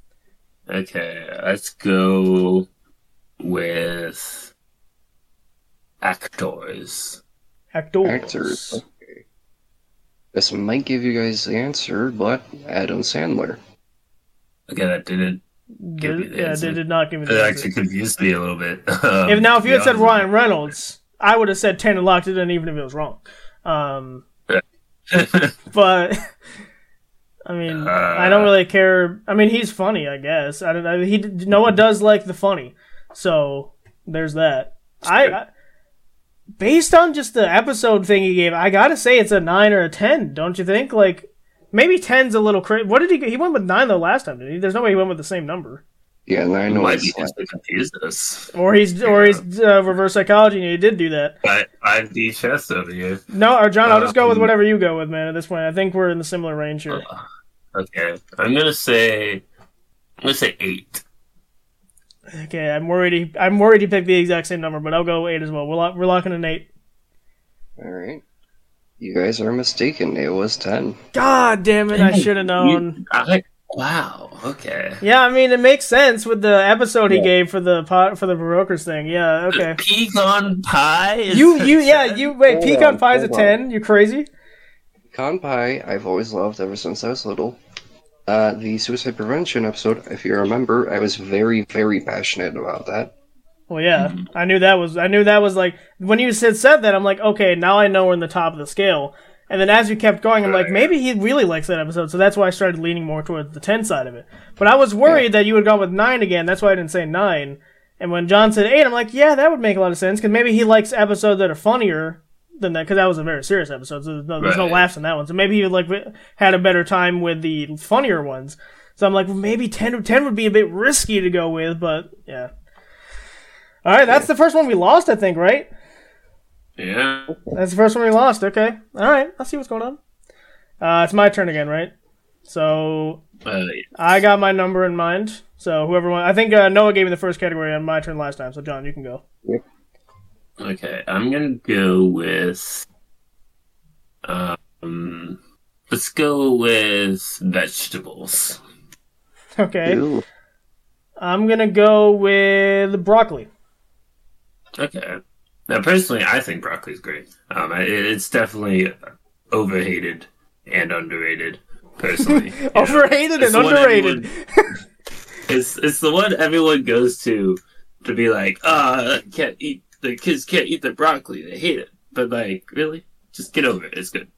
Okay. Let's go with... actors. Actors. Okay. This might give you guys the answer, but Adam Sandler. Okay, that didn't give me the answer. They did not give me the It answer. actually confused me a little bit. If you had said Ryan Reynolds, I would have said 10 and locked it in even if it was wrong. But I mean, I don't really care. I mean, he's funny, I guess. Noah does like the funny, so there's that. I based on just the episode thing he gave, I gotta say it's a 9 or a 10. Don't you think? Like maybe 10's a little crazy. What did he? He went with 9 though last time, didn't he? There's no way he went with the same number. Yeah, 9 might be just to confuse us. Or he's reverse psychology, and he did do that. I've D chess over here. No, or John, I'll just go with whatever you go with, man. At this point, I think we're in the similar range here. Okay, I'm gonna say 8. Okay, I'm worried he picked the exact same number, but I'll go 8 as well. We're locking in 8. All right. You guys are mistaken. It was 10. God damn it! I should have known. Wow. Okay. Yeah, I mean it makes sense with the episode he gave for the Baroquers thing. Yeah. Okay. Pecan pie. Wait. Pecan pie's a 10. You crazy? Pecan pie, I've always loved ever since I was little. The suicide prevention episode, if you remember, I was very, very passionate about that. Well, yeah, I knew that was like when you said that, I'm like, okay, now I know we're in the top of the scale. And then as you kept going, I'm like, maybe he really likes that episode, so that's why I started leaning more towards the 10 side of it. But I was worried that you would go with 9 again. That's why I didn't say 9. And when John said 8, I'm like, yeah, that would make a lot of sense because maybe he likes episodes that are funnier than that because that was a very serious episode. So there's no laughs in that one. So maybe he had a better time with the funnier ones. So I'm like, well, maybe 10 would be a bit risky to go with, but yeah. All right, that's the first one we lost, I think, right? Yeah. That's the first one we lost. Okay. All right. I'll see what's going on. It's my turn again, right? So I got my number in mind. So whoever wants, I think Noah gave me the first category on my turn last time. So John, you can go. Yep. Okay, I'm gonna go with. Let's go with vegetables. Okay. Ew. I'm gonna go with broccoli. Okay. Now, personally, I think broccoli's great. It's definitely overhated and underrated. Personally, overhated and underrated. It's the one everyone goes to be like, can't eat. The kids can't eat the broccoli; they hate it. But like, really, just get over it. It's good.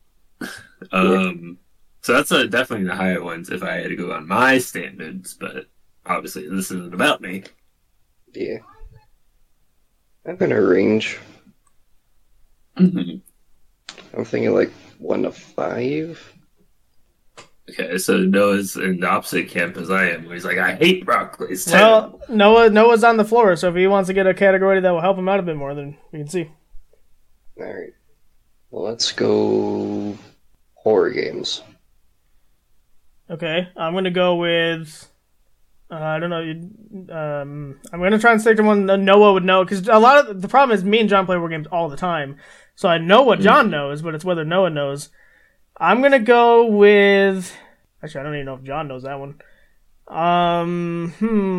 So that's definitely the higher ones if I had to go on my standards. But obviously, this isn't about me. Yeah. I've been a range. Mm-hmm. I'm thinking like 1 to 5. Okay, so Noah's in the opposite camp as I am, where he's like, I hate broccoli. It's well, Noah's on the floor, so if he wants to get a category that will help him out a bit more, then we can see. Alright. Well, let's go horror games. Okay, I'm going to go with... I don't know. I'm going to try and stick to one that Noah would know, because a lot of the problem is me and John play war games all the time, so I know what John knows, but it's whether Noah knows. I'm going to go with... Actually, I don't even know if John knows that one. I'm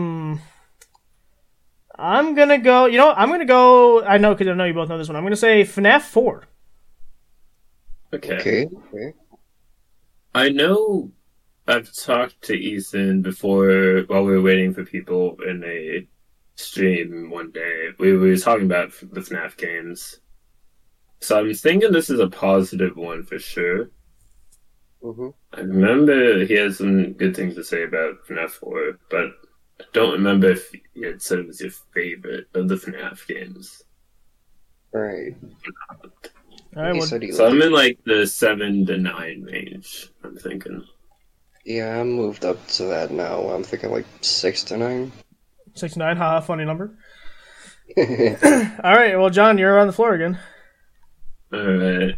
going to go... You know what? I'm going to go... I know, because I know you both know this one. I'm going to say FNAF 4. Okay. I know I've talked to Ethan before while we were waiting for people in a stream one day. We were talking about the FNAF games. So I'm thinking this is a positive one for sure. Mm-hmm. I remember he has some good things to say about FNAF 4, but I don't remember if he had said it was your favorite of the FNAF games. Right. All right, So I'm in like the 7 to 9 range, I'm thinking. Yeah, I'm moved up to that now. I'm thinking like 6 to 9. 6 to 9, haha, funny number. All right, well, John, you're on the floor again. All right.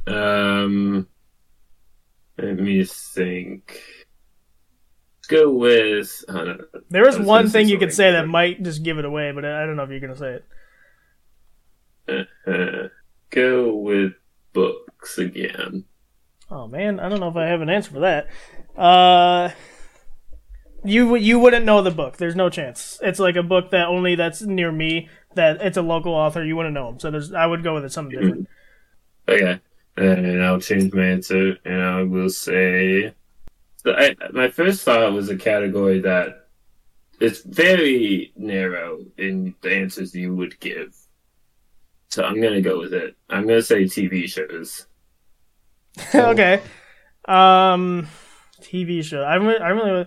Let me think. Let's go with. I don't know. There is one thing you could say that might just give it away, but I don't know if you're going to say it. Go with books again. Oh man, I don't know if I have an answer for that. You wouldn't know the book. There's no chance. It's like a book that's near me that it's a local author, you wouldn't know him. So I would go with it something different. Okay, and I'll change my answer, and I will say, my first thought was a category that is very narrow in the answers you would give. So I'm gonna go with it. I'm gonna say TV shows. Okay. TV show. I really.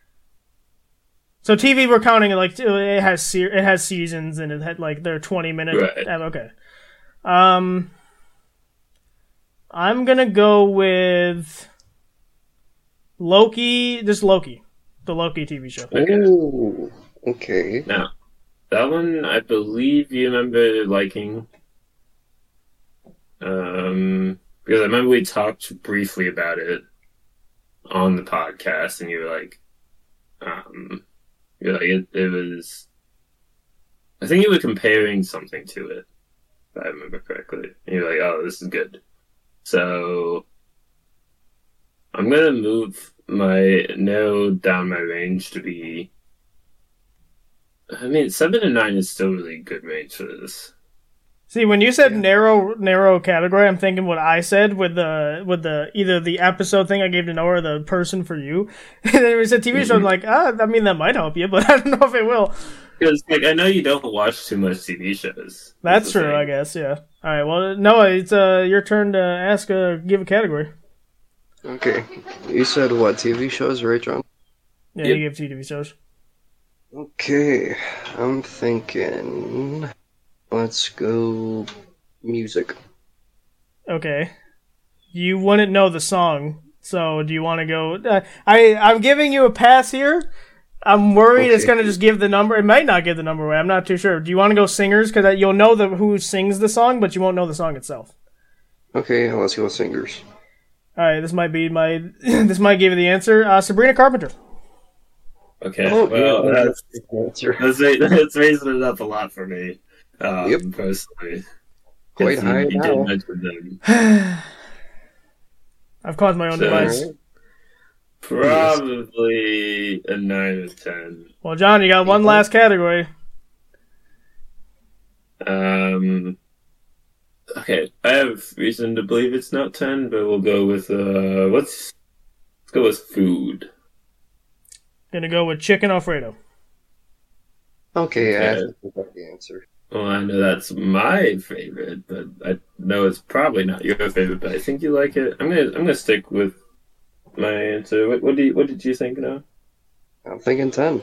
So TV, we're counting like it has seasons and it had like they're 20 minutes. Right. Okay. I'm gonna go with Loki. Just Loki, the Loki TV show. Oh, okay. Now, that one I believe you remember liking. Because I remember we talked briefly about it on the podcast, and you were like, it was. I think you were comparing something to it, if I remember correctly. And you're like, "Oh, this is good." So I'm gonna narrow down my range to be. I mean, 7 and 9 is still really good range for this. See, when you said narrow category, I'm thinking what I said with the either the episode thing I gave to Noah or the person for you. And then we said TV show, I'm like, I mean, that might help you, but I don't know if it will. Because I know you don't watch too much TV shows. That's true, I guess, yeah. All right, well, Noah, it's your turn to give a category. Okay. You said what, TV shows, right, John? Yeah, you give TV shows. Okay, I'm thinking... Let's go music. Okay. You wouldn't know the song, so do you want to go... I'm giving you a pass here. I'm worried it's going to just give the number. It might not give the number away. I'm not too sure. Do you want to go singers? Because you'll know who sings the song, but you won't know the song itself. Okay, let's go singers. All right, this might be this might give you the answer. Sabrina Carpenter. Okay, well, that's raising it up a lot for me. Personally. Quite high you now. did mention them. I've caused my own demise. Probably a 9 or 10. Well, John, you got one last category. Okay, I have reason to believe it's not 10, but we'll go with let's go with food. Gonna go with chicken Alfredo. Okay, I have the answer. Well, I know that's my favorite, but I know it's probably not your favorite. But I think you like it. I'm gonna stick with my answer. What did you think now? I'm thinking 10.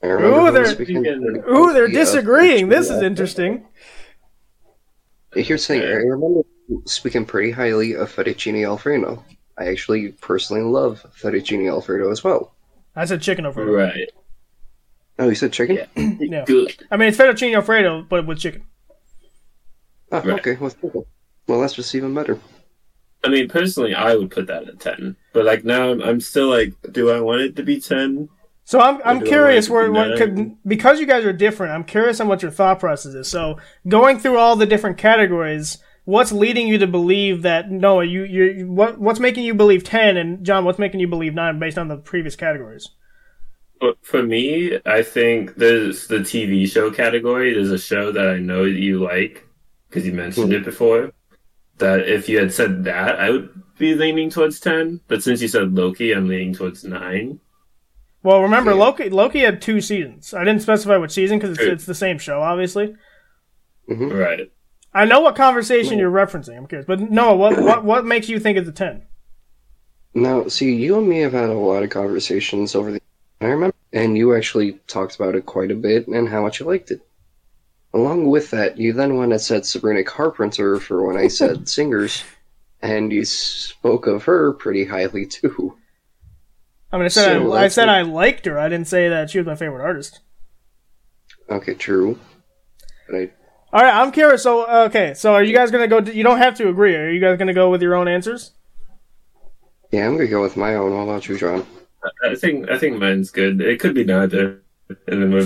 They're disagreeing. This is interesting. Here's the thing. I remember speaking pretty highly of fettuccine Alfredo. I actually personally love fettuccine Alfredo as well. I said chicken Alfredo. Right. Oh, you said chicken? Yeah. Good. I mean, it's fettuccine Alfredo, but with chicken. Oh, right. Okay. Well, that's just even better. I mean, personally, I would put that at 10. But, like, now I'm still like, do I want it to be 10? So I'm curious, because you guys are different, I'm curious on what your thought process is. So, going through all the different categories, what's leading you to believe that, Noah, what's making you believe 10, and John, what's making you believe 9 based on the previous categories? For me, I think there's the TV show category. There's a show that I know that you like, because you mentioned it before, that if you had said that, I would be leaning towards 10. But since you said Loki, I'm leaning towards 9. Well, remember, Loki had 2 seasons. I didn't specify which season, because it's the same show, obviously. Mm-hmm. Right. I know what conversation you're referencing, I'm curious. But Noah, what makes you think it's a 10? Now, see, you and me have had a lot of conversations over the... I remember, and you actually talked about it quite a bit and how much you liked it. Along with that, you then went and said Sabrina Carpenter for when I said singers, and you spoke of her pretty highly too. I mean, I said I liked her. I didn't say that she was my favorite artist. Okay, true. But all right, I'm curious. So are you guys gonna go? You don't have to agree. Are you guys gonna go with your own answers? Yeah, I'm gonna go with my own. What about you, John? I think mine's good. It could be neither. And then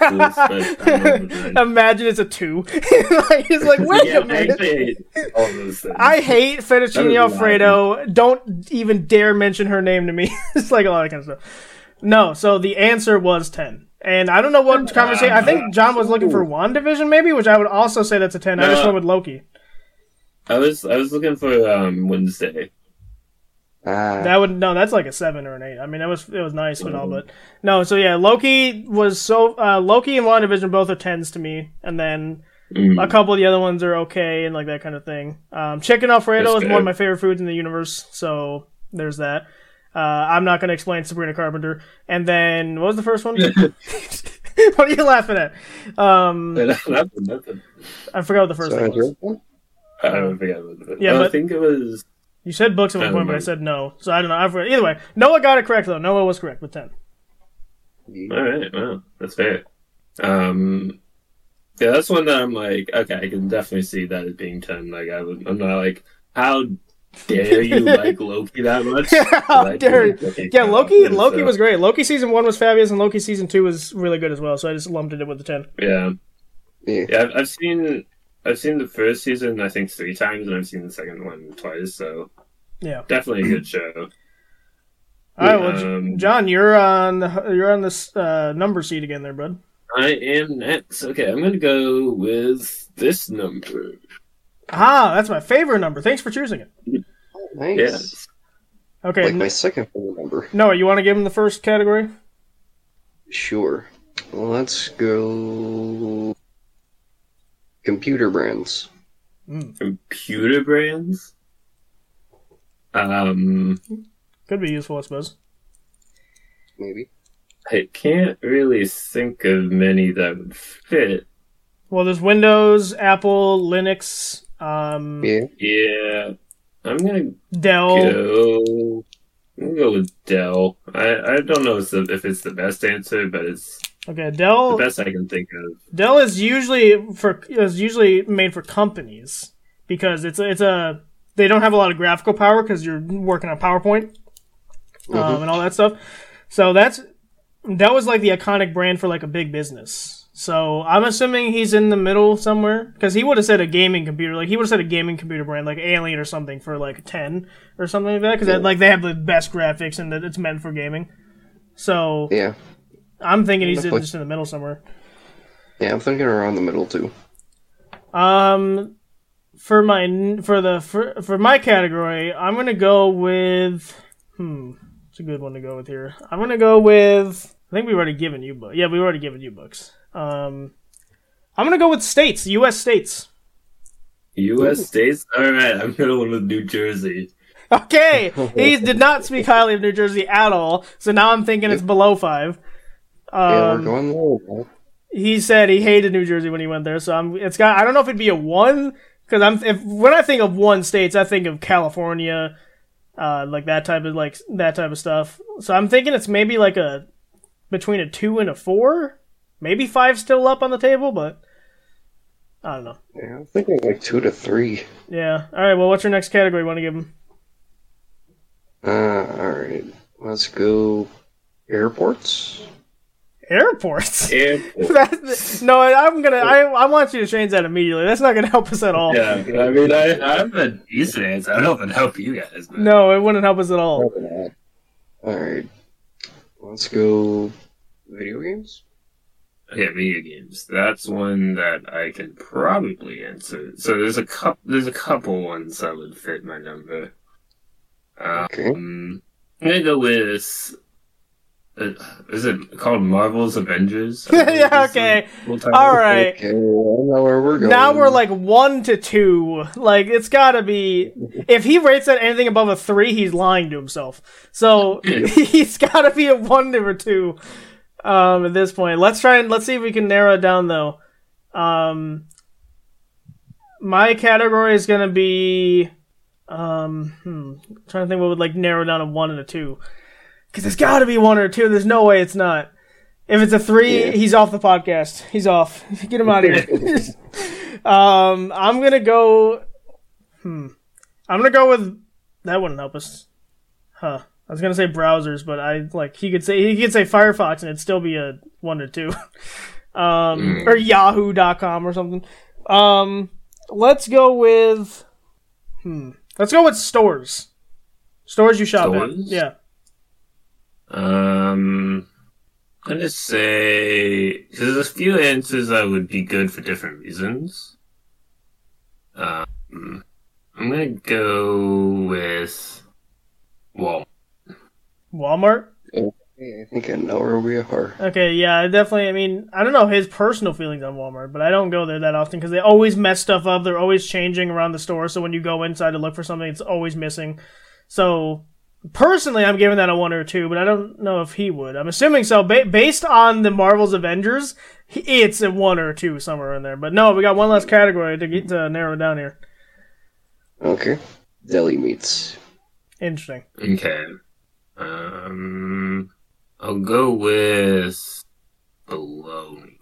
imagine it's a 2. He's like, wait a minute. I hate fettuccine Alfredo. Don't even dare mention her name to me. It's like a lot of kind of stuff. No, so the answer was 10. And I don't know what conversation. I think John was looking for WandaVision, maybe, which I would also say that's a 10. I just went with Loki. I was looking for Wednesday. That's like a 7 or an 8. I mean, it was nice and all, but no. So yeah, Loki and WandaVision both are 10s to me, and then a couple of the other ones are okay and like that kind of thing. Chicken Alfredo is one of my favorite foods in the universe, so there's that. I'm not going to explain Sabrina Carpenter. And then what was the first one? What are you laughing at? Nothing. I forgot what the first one was. I forgot what it. Yeah, but I think it was. You said books at one point, but I said no. So I don't know. I forgot. Either way, Noah got it correct, though. Noah was correct with 10. All right. Wow. That's fair. Yeah, that's one that I'm like, okay, I can definitely see that as being 10. Like, I'm not like, how dare you like Loki that much? How dare you? Yeah, Loki was great. Loki season 1 was fabulous, and Loki season 2 was really good as well, so I just lumped it with the 10. Yeah, I've seen the first season, I think, 3 times, and I've seen the second one twice, so yeah, definitely a good show. All right, well, John, you're on this number seat again there, bud. I am next. Okay, I'm going to go with this number. That's my favorite number. Thanks for choosing it. Oh, nice. Yes. Okay. Like my second favorite number. Noah, you want to give him the first category? Sure. Let's go... Computer brands. Computer brands? Could be useful, I suppose. Maybe. I can't really think of many that would fit. Well, there's Windows, Apple, Linux. Yeah. I'm gonna Dell. go with Dell. I don't know if it's the best answer, but it's Dell. The best I can think of. Dell is usually made for companies because they don't have a lot of graphical power because you're working on PowerPoint and all that stuff. So Dell was like the iconic brand for like a big business. So I'm assuming he's in the middle somewhere because he would have said a gaming computer. Like he would have said a gaming computer brand like Alien or something for like a 10 or something like that because they have the best graphics and that it's meant for gaming. So yeah, I'm thinking he's just in the middle somewhere. Yeah, I'm thinking around the middle too. For my category, I'm gonna go with it's a good one to go with here. I'm gonna go with I think we've already given you books. Yeah, we've already given you books. I'm gonna go with states, U.S. states. U.S. states? Alright, I'm going with New Jersey. Okay! He did not speak highly of New Jersey at all, so now I'm thinking it's below 5. Yeah, we're going low. He said he hated New Jersey when he went there, so I don't know if it'd be a 1, because when I think of 1 states, I think of California, like that type of stuff. So I'm thinking it's maybe like between a 2 and a 4. Maybe 5's still up on the table, but I don't know. Yeah, I'm thinking like 2 to 3. Yeah. All right. Well, what's your next category you want to give him? All right. Let's go airports. Airports? Airports. No, I want you to change that immediately. That's not going to help us at all. Yeah, I mean, I have a decent answer. I don't know if it'd help you guys. But... No, it wouldn't help us at all. All right. Let's go video games. Okay, video games. That's one that I can probably answer. So there's a couple ones that would fit my number. Okay. I'm gonna go with. Is it called Marvel's Avengers? Yeah. Okay. All right. Okay. I know where we're going. Now we're like 1 to 2. Like it's got to be. If he rates that anything above a 3, he's lying to himself. So he's got to be a 1 or 2. At this point, let's see if we can narrow it down though. My category is gonna be trying to think what would like narrow down a 1 and a 2, because it's got to be 1 or 2. There's no way it's not. If it's a 3, he's off the podcast. He's off. Get him out of here. I'm gonna go. I'm gonna go with that. Wouldn't help us, huh? I was gonna say browsers, but he could say Firefox and it'd still be a 1 or 2, or Yahoo.com or something. Let's go with stores. Stores you shop at. Yeah. I'm gonna say, because there's a few answers that would be good for different reasons. I'm gonna go with Walmart. Walmart? Okay, I think I know where we are. Okay, yeah, definitely. I mean, I don't know his personal feelings on Walmart, but I don't go there that often because they always mess stuff up. They're always changing around the store, so when you go inside to look for something, it's always missing. So, personally, I'm giving that a 1 or 2, but I don't know if he would. I'm assuming so. Based on the Marvel's Avengers, it's a 1 or 2 somewhere in there. But no, we got one last category to narrow it down here. Okay. Deli meats. Interesting. Okay. I'll go with bologna.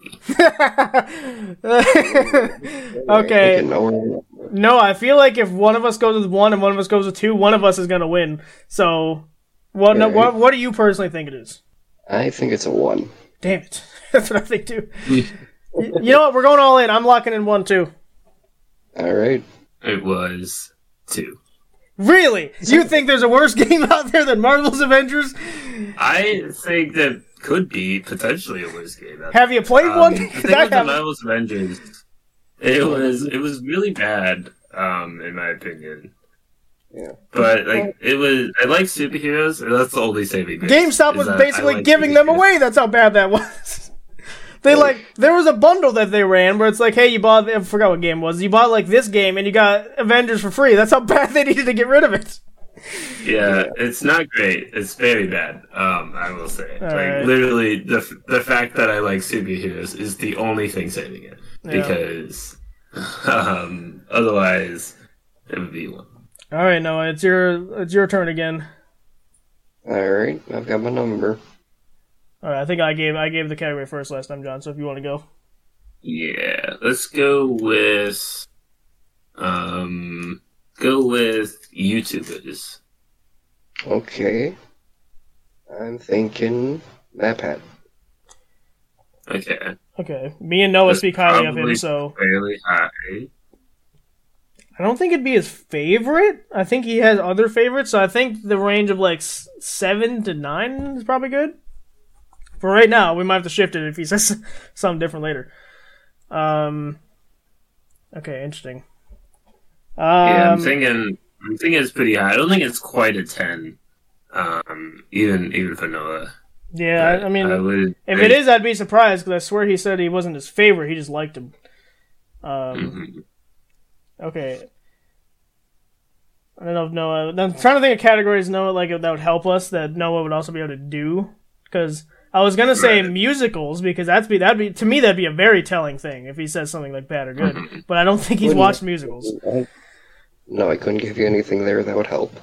Okay. No, I feel like if one of us goes with 1 and one of us goes with 2, one of us is going to win. So, what do you personally think it is? I think it's a 1. Damn it. That's what I think too. You know what? We're going all in. I'm locking in 1 too. All right. It was 2. Really? You think there's a worse game out there than Marvel's Avengers? I think that could be potentially a worse game. Have you played one? The thing with the Marvel's Avengers, it was really bad, in my opinion. Yeah. I But like superheroes, and that's the only saving grace. GameStop was basically giving them away. That's how bad that was. There was a bundle that they ran where it's like, hey, you bought, I forgot what game it was. You bought like this game and you got Avengers for free. That's how bad they needed to get rid of it. Yeah, it's not great. It's very bad. I will say, right. Literally, the fact that I like superheroes is the only thing saving it, because otherwise it would be 1. All right, Noah, it's your turn again. All right, I've got my number. All right, I think I gave the category first last time, John. So if you want to go, Yeah, let's go with YouTubers. Okay. I'm thinking MatPat. Okay. Okay. Me and Noah speak highly of him, so fairly high. I don't think it'd be his favorite. I think he has other favorites, so I think the range of like 7 to 9 is probably good. For right now, we might have to shift it if he says something different later. Okay, interesting. Yeah, I'm thinking it's pretty high. I don't think it's quite a 10. Even for Noah. Yeah, I mean, if it is, I'd be surprised because I swear he said he wasn't his favorite. He just liked him. Okay. I don't know if Noah. I'm trying to think of categories Noah that would help us that Noah would also be able to do. Because I was gonna say musicals because that'd be to me that'd be a very telling thing if he says something like bad or good. But I don't think he's watched musicals. No, I couldn't give you anything there that would help.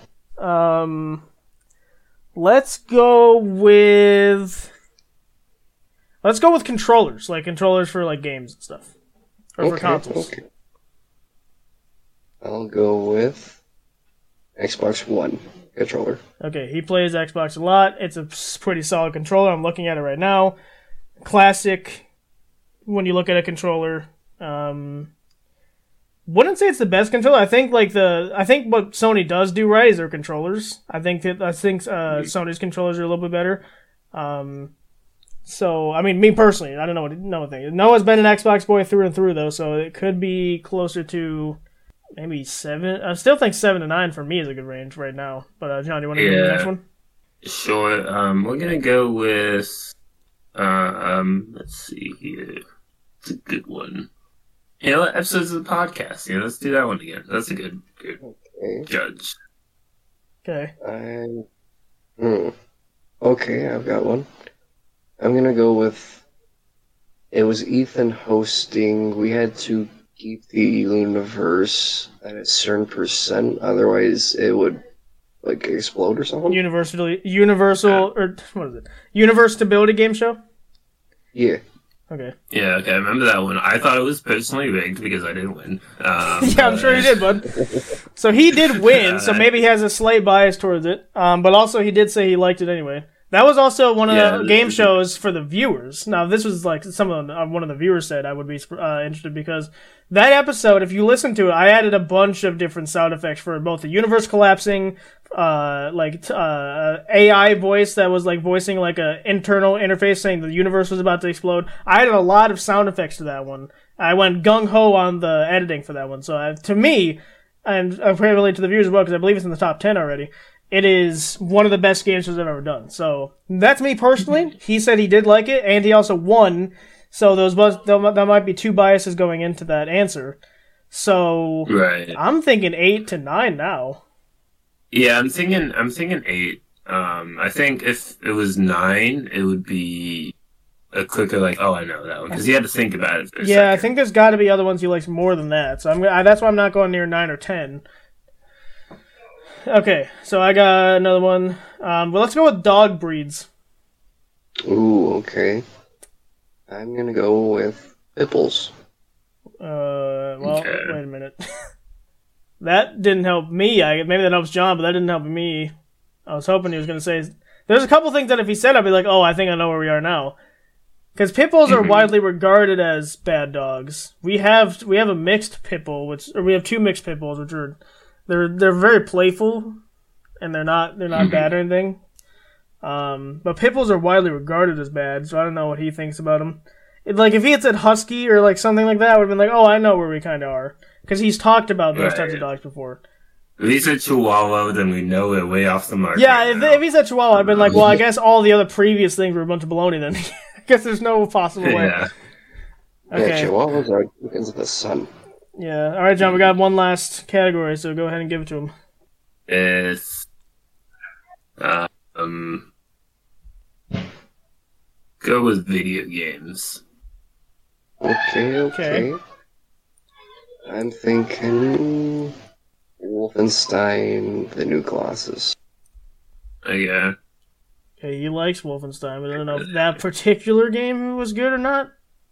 Let's go with controllers, like controllers for like games and stuff, or for consoles. Okay. I'll go with Xbox One controller. Okay, he plays Xbox a lot. It's a pretty solid controller. I'm looking at it right now. Classic. When you look at a controller, wouldn't say it's the best controller. I think what Sony does do right is their controllers. I think Sony's controllers are a little bit better. So I mean, me personally, I don't know what Noah thinks. Noah's been an Xbox boy through and through though, so it could be closer to maybe 7. I still think 7 to 9 for me is a good range right now. But John, do you want to go to the next one? Sure. We're gonna go with let's see here. It's a good one. Episodes of the podcast. Yeah, let's do that one again. That's a good judge. Okay. Okay, I've got one. I'm gonna go with. It was Ethan hosting. We had to keep the universe at a certain percent, otherwise it would explode or something. Universal or what is it? Universe Stability Game Show. Yeah. Okay. Yeah, okay, I remember that one. I thought it was personally rigged because I didn't win. Yeah, I'm sure you did, bud. So he did win, so maybe he has a slight bias towards it. But also he did say he liked it anyway. That was also one of the game this- shows for the viewers. Now, this was like one of the viewers said I would be interested because that episode, if you listen to it, I added a bunch of different sound effects for both the universe collapsing, AI voice that was like voicing like a internal interface saying the universe was about to explode. I added a lot of sound effects to that one. I went gung ho on the editing for that one. So to me, and I'm pretty related to the viewers as well because I believe it's in the top 10 already. It is one of the best game shows I've ever done. So that's me personally. He said he did like it, and he also won. So there might be two biases going into that answer. So Right. I'm thinking 8 to 9 now. Yeah, I'm thinking 8. I think if it was 9, it would be a quicker like, oh, I know that one because he had to think about it. For a Yeah, second. I think there's got to be other ones he likes more than that. So that's why I'm not going near 9 or 10. Okay, so I got another one. Well, let's go with dog breeds. Ooh, okay. I'm gonna go with Pipples. Well, Okay. wait a minute. That didn't help me. Maybe that helps John, but that didn't help me. I was hoping he was going to say... There's a couple things that if he said, I'd be like, oh, I think I know where we are now. Because Pitbulls are widely regarded as bad dogs. We have a mixed Pitbull, or we have two mixed Pitbulls, which are... They're very playful, and they're not bad or anything. But Pitbulls are widely regarded as bad, so I don't know what he thinks about them. Like, if he had said Husky or like something like that, I would have been like, oh, I know where we kind of are. Because he's talked about those types of dogs before. If he said Chihuahua, then we know we're way off the mark. Yeah, right if now. he said Chihuahua, I'd been like, well, I guess all the other previous things were a bunch of baloney then. I guess there's no possible way. Yeah. Yeah, Okay. Chihuahuas are because of the sun. Yeah. All right, John, we got one last category, so go ahead and give it to him. It's go with video games. Okay. I'm thinking Wolfenstein: The New Colossus. Yeah. Okay, he likes Wolfenstein, but I don't know if that particular game was good or not.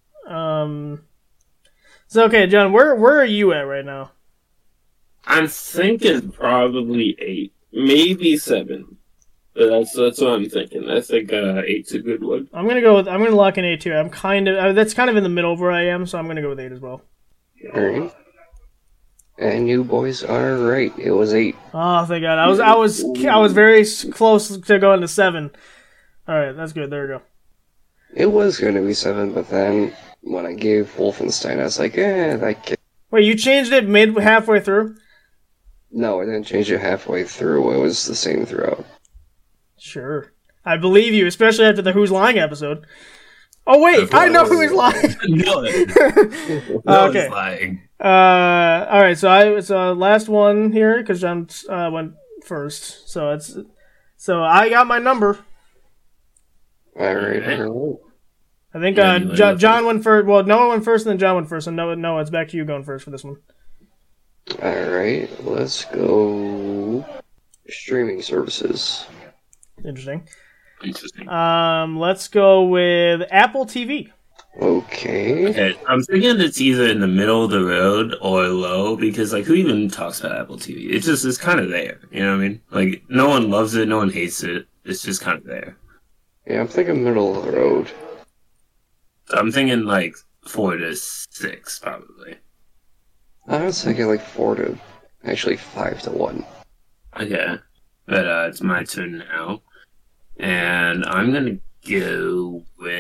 So okay, John, where are you at right now? I'm thinking probably 8, maybe 7. But that's what I'm thinking. I think 8's a good one. I'm gonna lock in 8 too. I'm that's kind of in the middle of where I am, so I'm gonna go with 8 as well. Alright. And you boys are right. It was 8. Oh, thank God! I was very close to going to 7. All right, that's good. There we go. It was going to be 7, but then when I gave Wolfenstein, I was like, that kid. Wait, you changed it halfway through? No, I didn't change it halfway through. It was the same throughout. Sure, I believe you, especially after the Who's Lying episode. Oh wait, I know who is lying. No, Okay. one's lying. All right, so last one here because John went first. So I got my number. Alright. I think Yeah, you went John went first. Well, Noah went first, and then John went first. And Noah, it's back to you going first for this one. Alright, let's go. Streaming services. Interesting. Interesting. Let's go with Apple TV. Okay. Okay, I'm thinking it's either in the middle of the road or low because, like, who even talks about Apple TV? It's kind of there. You know what I mean? Like, no one loves it, no one hates it. It's just kind of there. Yeah, I'm thinking middle of the road. So I'm thinking like 4 to 6, probably. I was thinking like 5 to 1. Okay, but it's my turn now, and I'm gonna go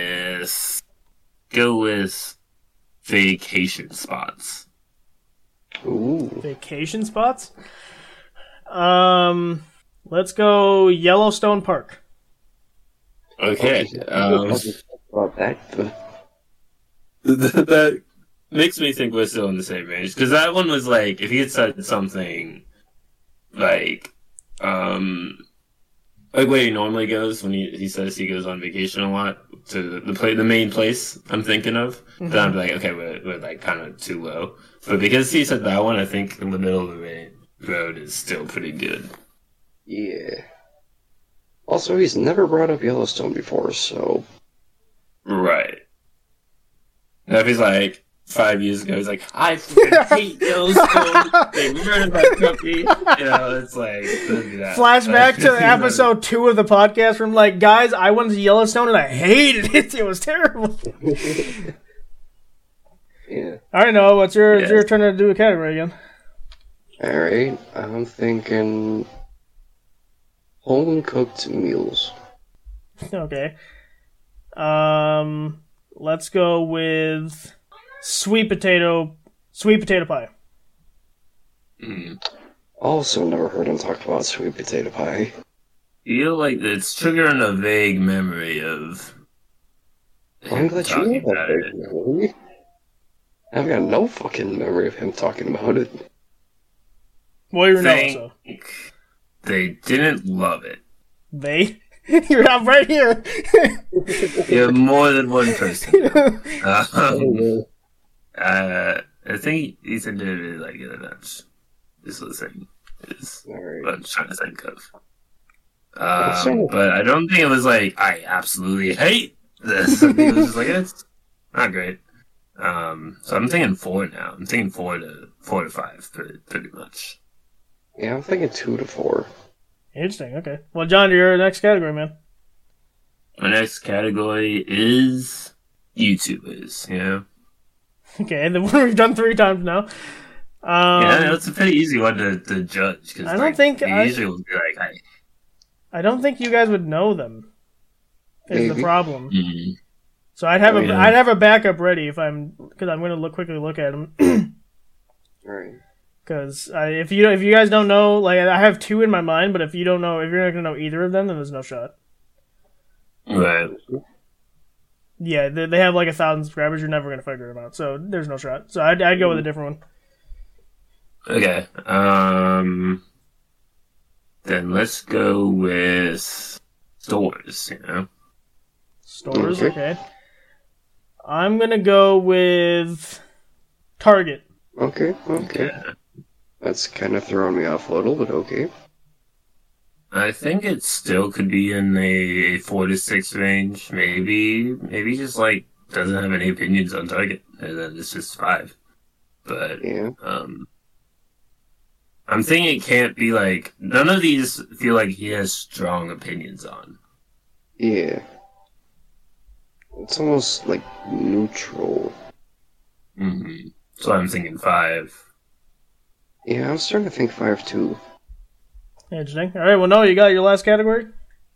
with vacation spots. Ooh. Vacation spots. Let's go Yellowstone Park. Okay, About that, but that makes me think we're still in the same range because that one was like if he had said something like where he normally goes when he says he goes on vacation a lot to the main place I'm thinking of, then I'd be like, okay, we're like kind of too low. But because he said that one, I think in the middle of the road is still pretty good. yeah. Also, he's never brought up Yellowstone before, so Right. Now if he's like, 5 years ago. He's like, I freaking hate Yellowstone. They murdered my puppy. It's like that. Flashback to episode 2 of the podcast from like, guys, I went to Yellowstone and I hated it. It was terrible. Yeah. All right, Noah, it's your turn to do a category again. All right, I'm thinking home cooked meals. Okay. Let's go with sweet potato pie. Also, never heard him talk about sweet potato pie. Feel like it's triggering a vague memory of. I'm glad you know that memory. I've got no fucking memory of him talking about it. Well, you're not, so. They didn't love it. They? You're not right here. You're more than one person. I think he said didn't really like it that much. This was the thing. What I'm trying to think of. But I don't think it was like, I absolutely hate this. I think it was just like, it's not great. So I'm thinking 4 now. I'm thinking 4 to 5, pretty much. Yeah, I'm thinking 2 to 4. Interesting. Okay. Well, John, your next category, man. My next category is YouTubers. Okay, the one we've done 3 times now. It's a pretty easy one to judge. Cause, I don't think usually will be like, I don't think you guys would know them. Is the problem? Mm-hmm. So I'd have a backup ready because I'm going to quickly look at them. All right. Because if you guys don't know, like I have 2 in my mind, but if you're not going to know either of them, then there's no shot. Right. Yeah, they have like 1,000 subscribers. You're never going to figure them out, so there's no shot. So I'd go with a different one. Okay. Then let's go with stores. Stores. Okay. I'm gonna go with Target. Okay. Yeah. That's kind of throwing me off a little, but okay. I think it still could be in a 4 to 6 range. Maybe just like doesn't have any opinions on Target, and then it's just 5. But yeah. I'm thinking it can't be like none of these feel like he has strong opinions on. Yeah. It's almost like neutral. Mm-hmm. So I'm thinking 5. Yeah, I'm starting to think 5 too. Interesting. All right. Well, no, you got your last category.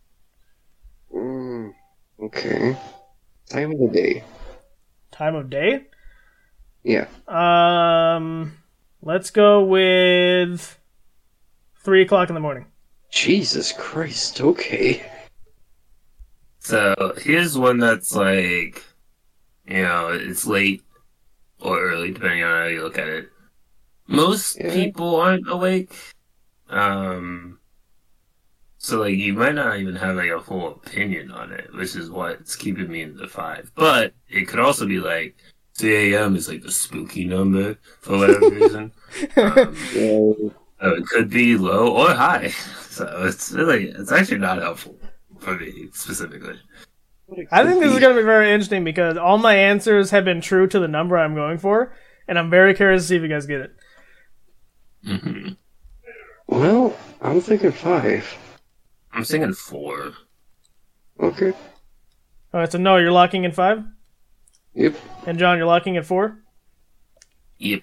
Okay. Time of the day. Time of day. Yeah. Let's go with 3 o'clock in the morning. Jesus Christ. Okay. So here's one that's like, it's late or early, depending on how you look at it. Most people aren't awake. So like you might not even have like a full opinion on it, which is what's keeping me in the 5. But it could also be like 3 a.m. is like the spooky number for whatever reason. So it could be low or high. So it's actually not helpful for me specifically. I think this is going to be very interesting because all my answers have been true to the number I'm going for, and I'm very curious to see if you guys get it. Mm-hmm. Well, I'm thinking 5. I'm thinking 4. Okay. All right, so no, you're locking in 5? Yep. And John, you're locking at 4? Yep.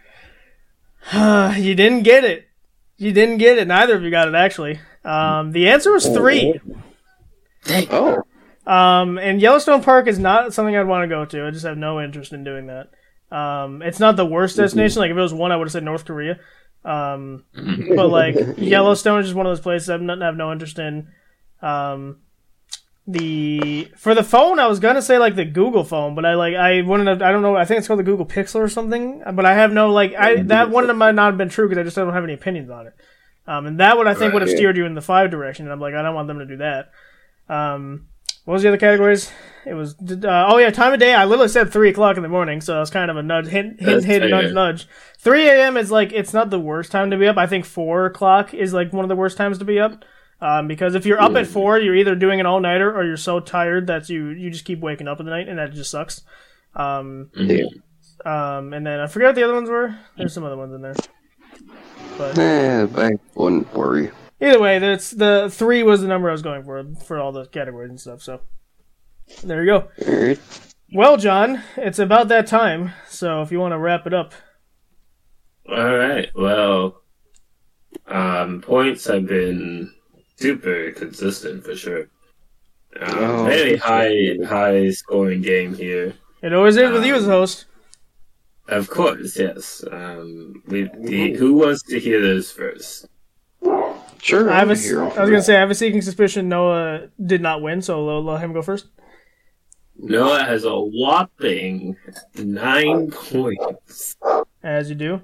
You didn't get it. Neither of you got it, actually. The answer was 3. Dang. Oh. And Yellowstone Park is not something I'd want to go to. I just have no interest in doing that. It's not the worst destination. Like, if it was one, I would have said North Korea. But, like, Yellowstone is just one of those places I have no interest in. For the phone, I was gonna say, like, the Google phone, but I don't know, I think it's called the Google Pixel or something, but I have no, that one of them might not have been true because I just don't have any opinions on it. And that would, I think, would have steered you in the 5 direction, and I'm like, I don't want them to do that. What was the other categories? It was, time of day. I literally said 3 o'clock in the morning, so it's kind of a nudge, hint, nudge. 3 a.m. is it's not the worst time to be up. I think 4 o'clock is one of the worst times to be up. Because if you're up at 4, you're either doing an all-nighter or you're so tired that you just keep waking up in the night, and that just sucks. And then I forget what the other ones were. There's some other ones in there. But I wouldn't worry. either way, that's the 3 was the number I was going for all the categories and stuff. So there you go. Alright. Well, John, it's about that time. So if you want to wrap it up. All right. Well, points have been super consistent for sure. Very high scoring game here. It always is with you as the host. Of course, yes. Who wants to hear those first? Sure, I I'll was hear 'em going to first. say, I have a sneaking suspicion Noah did not win, so let him go first. Noah has a whopping 9 points. As you do.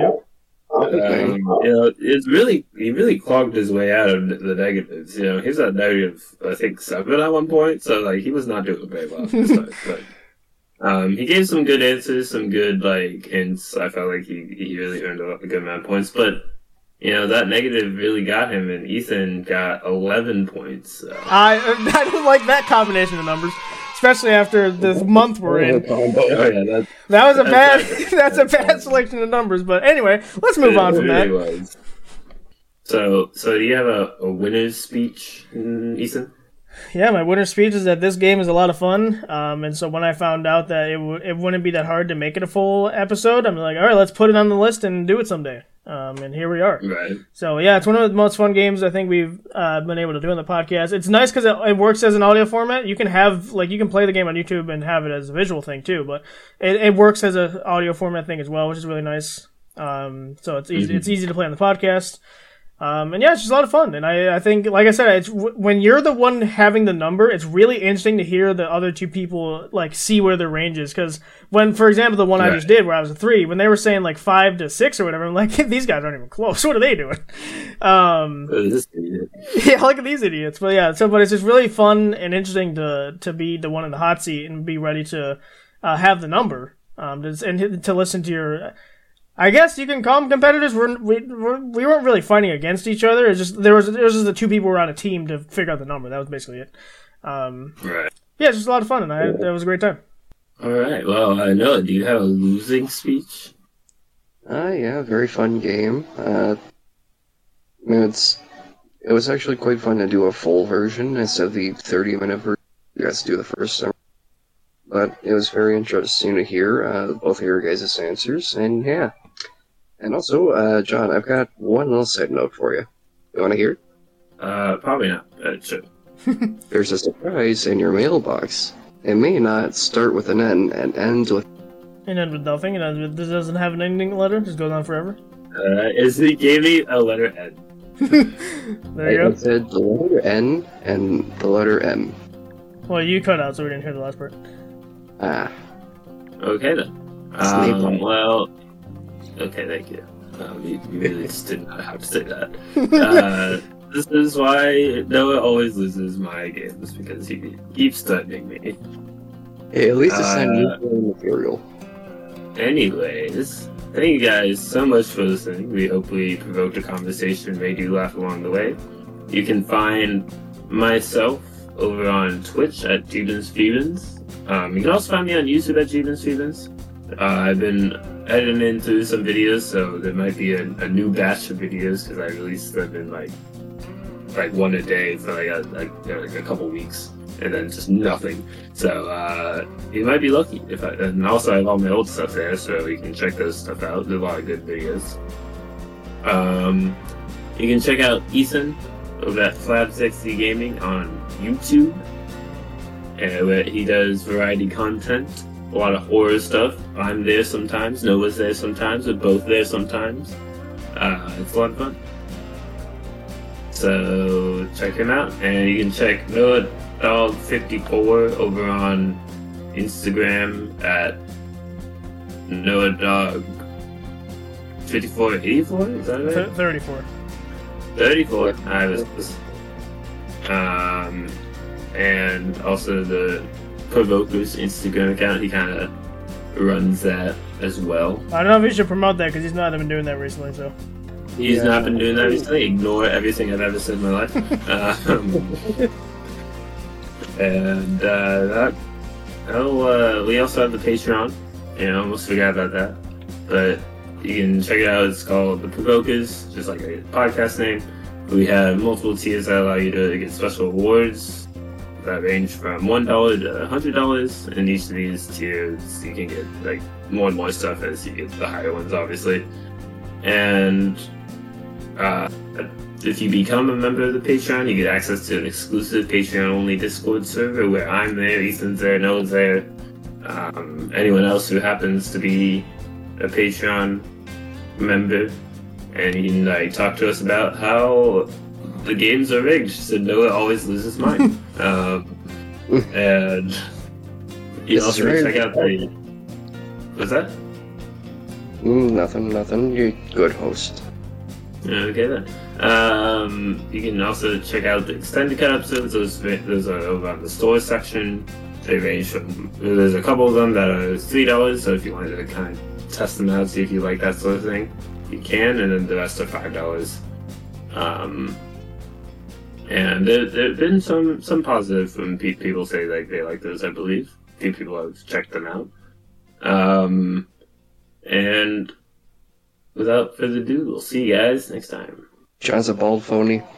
He really clogged his way out of the negatives. You know, he's at negative, I think, 7 at one point. So like, he was not doing very well this time. But he gave some good answers, some good hints. I felt like he really earned a good amount of points. But you know, that negative really got him, and Ethan got 11 points. So. I don't like that combination of numbers, especially after the month we're in. That was a bad. That's a bad selection of numbers. But anyway, let's move on from that. Was. So do you have a winner's speech, Ethan? Yeah, my winner's speech is that this game is a lot of fun. And so when I found out that it wouldn't be that hard to make it a full episode, I'm like, all right, let's put it on the list and do it someday. And here we are. Right. So yeah, it's one of the most fun games I think we've been able to do on the podcast. It's nice because it works as an audio format. You can play the game on YouTube and have it as a visual thing too, but it works as an audio format thing as well, which is really nice. So it's easy. It's easy to play on the podcast. And yeah, it's just a lot of fun. And I think, like I said, when you're the one having the number, it's really interesting to hear the other two people see where their range is. Because when, for example, the one I just did where I was a 3, when they were saying 5 to 6 or whatever, I'm like, these guys aren't even close. What are they doing? Yeah, look at these idiots. But yeah, but it's just really fun and interesting to be the one in the hot seat and be ready to have the number and to listen to your. I guess you can call them competitors. We weren't really fighting against each other. It's just there was just the two people who were on a team to figure out the number. That was basically it. Right. Yeah, it's just a lot of fun, and that was a great time. All right. Well, I know. Do you have a losing speech? Yeah, very fun game. It was actually quite fun to do a full version instead of the 30-minute version you guys do the first time. But it was very interesting to hear both of your guys' answers, and yeah. And also, John, I've got one little side note for you. You want to hear it? Probably not. Sure. There's a surprise in your mailbox. It may not start with an N and end with... And end with nothing. This doesn't have an ending letter. It just goes on forever. He gave me a letter N. There you go. It said the letter N and the letter M. Well, you cut out, so we didn't hear the last part. Okay then. Well, okay, thank you. You really just didn't know how to say that. This is why Noah always loses my games, because he keeps threatening me. Hey, at least it's not nuclear material. Anyways, thank you guys so much for listening. We hope we provoked a conversation, made you laugh along the way. You can find myself over on Twitch at JeebensFeebens. You can also find me on YouTube at JeebensFeebens. I've been editing through some videos, so there might be a new batch of videos because I released them in like one a day for like a couple weeks, and then just nothing. So you might be lucky and also I have all my old stuff there, so you can check those stuff out. There's a lot of good videos. You can check out Ethan over at Flab60 Gaming on YouTube, where he does variety content, a lot of horror stuff. I'm there sometimes, Noah's there sometimes, we're both there sometimes. It's a lot of fun. So check him out, and you can check NoahDog54 over on Instagram at NoahDog5484. Is that right? 34. 34. I was close. And also the Provoker's Instagram account, he kind of runs that as well. I don't know if he should promote that because he's not been doing that recently. So he's not been doing that recently. Ignore everything I've ever said in my life. We also have the Patreon Almost forgot about that. But you can check it out. It's called The Provokers, just like a podcast name. We have multiple tiers that allow you to get special awards that range from $1 to $100. And each of these tiers, you can get like more and more stuff as you get the higher ones, obviously. And if you become a member of the Patreon, you get access to an exclusive Patreon-only Discord server where I'm there, Ethan's there, Noah's there. Anyone else who happens to be a Patreon member, and you can talk to us about how the games are rigged, so Noah always loses mine. And you also check out the... What's that? Nothing. You're a good host. Okay then. You can also check out the extended cut episodes. Those are over on the store section. They range from... There's a couple of them that are $3, so if you wanted to kind of test them out, see if you like that sort of thing, you can, and then the rest are $5. And there have been some positive from people say like they like those, I believe. A few people have checked them out. And without further ado, we'll see you guys next time. John's a bald phony.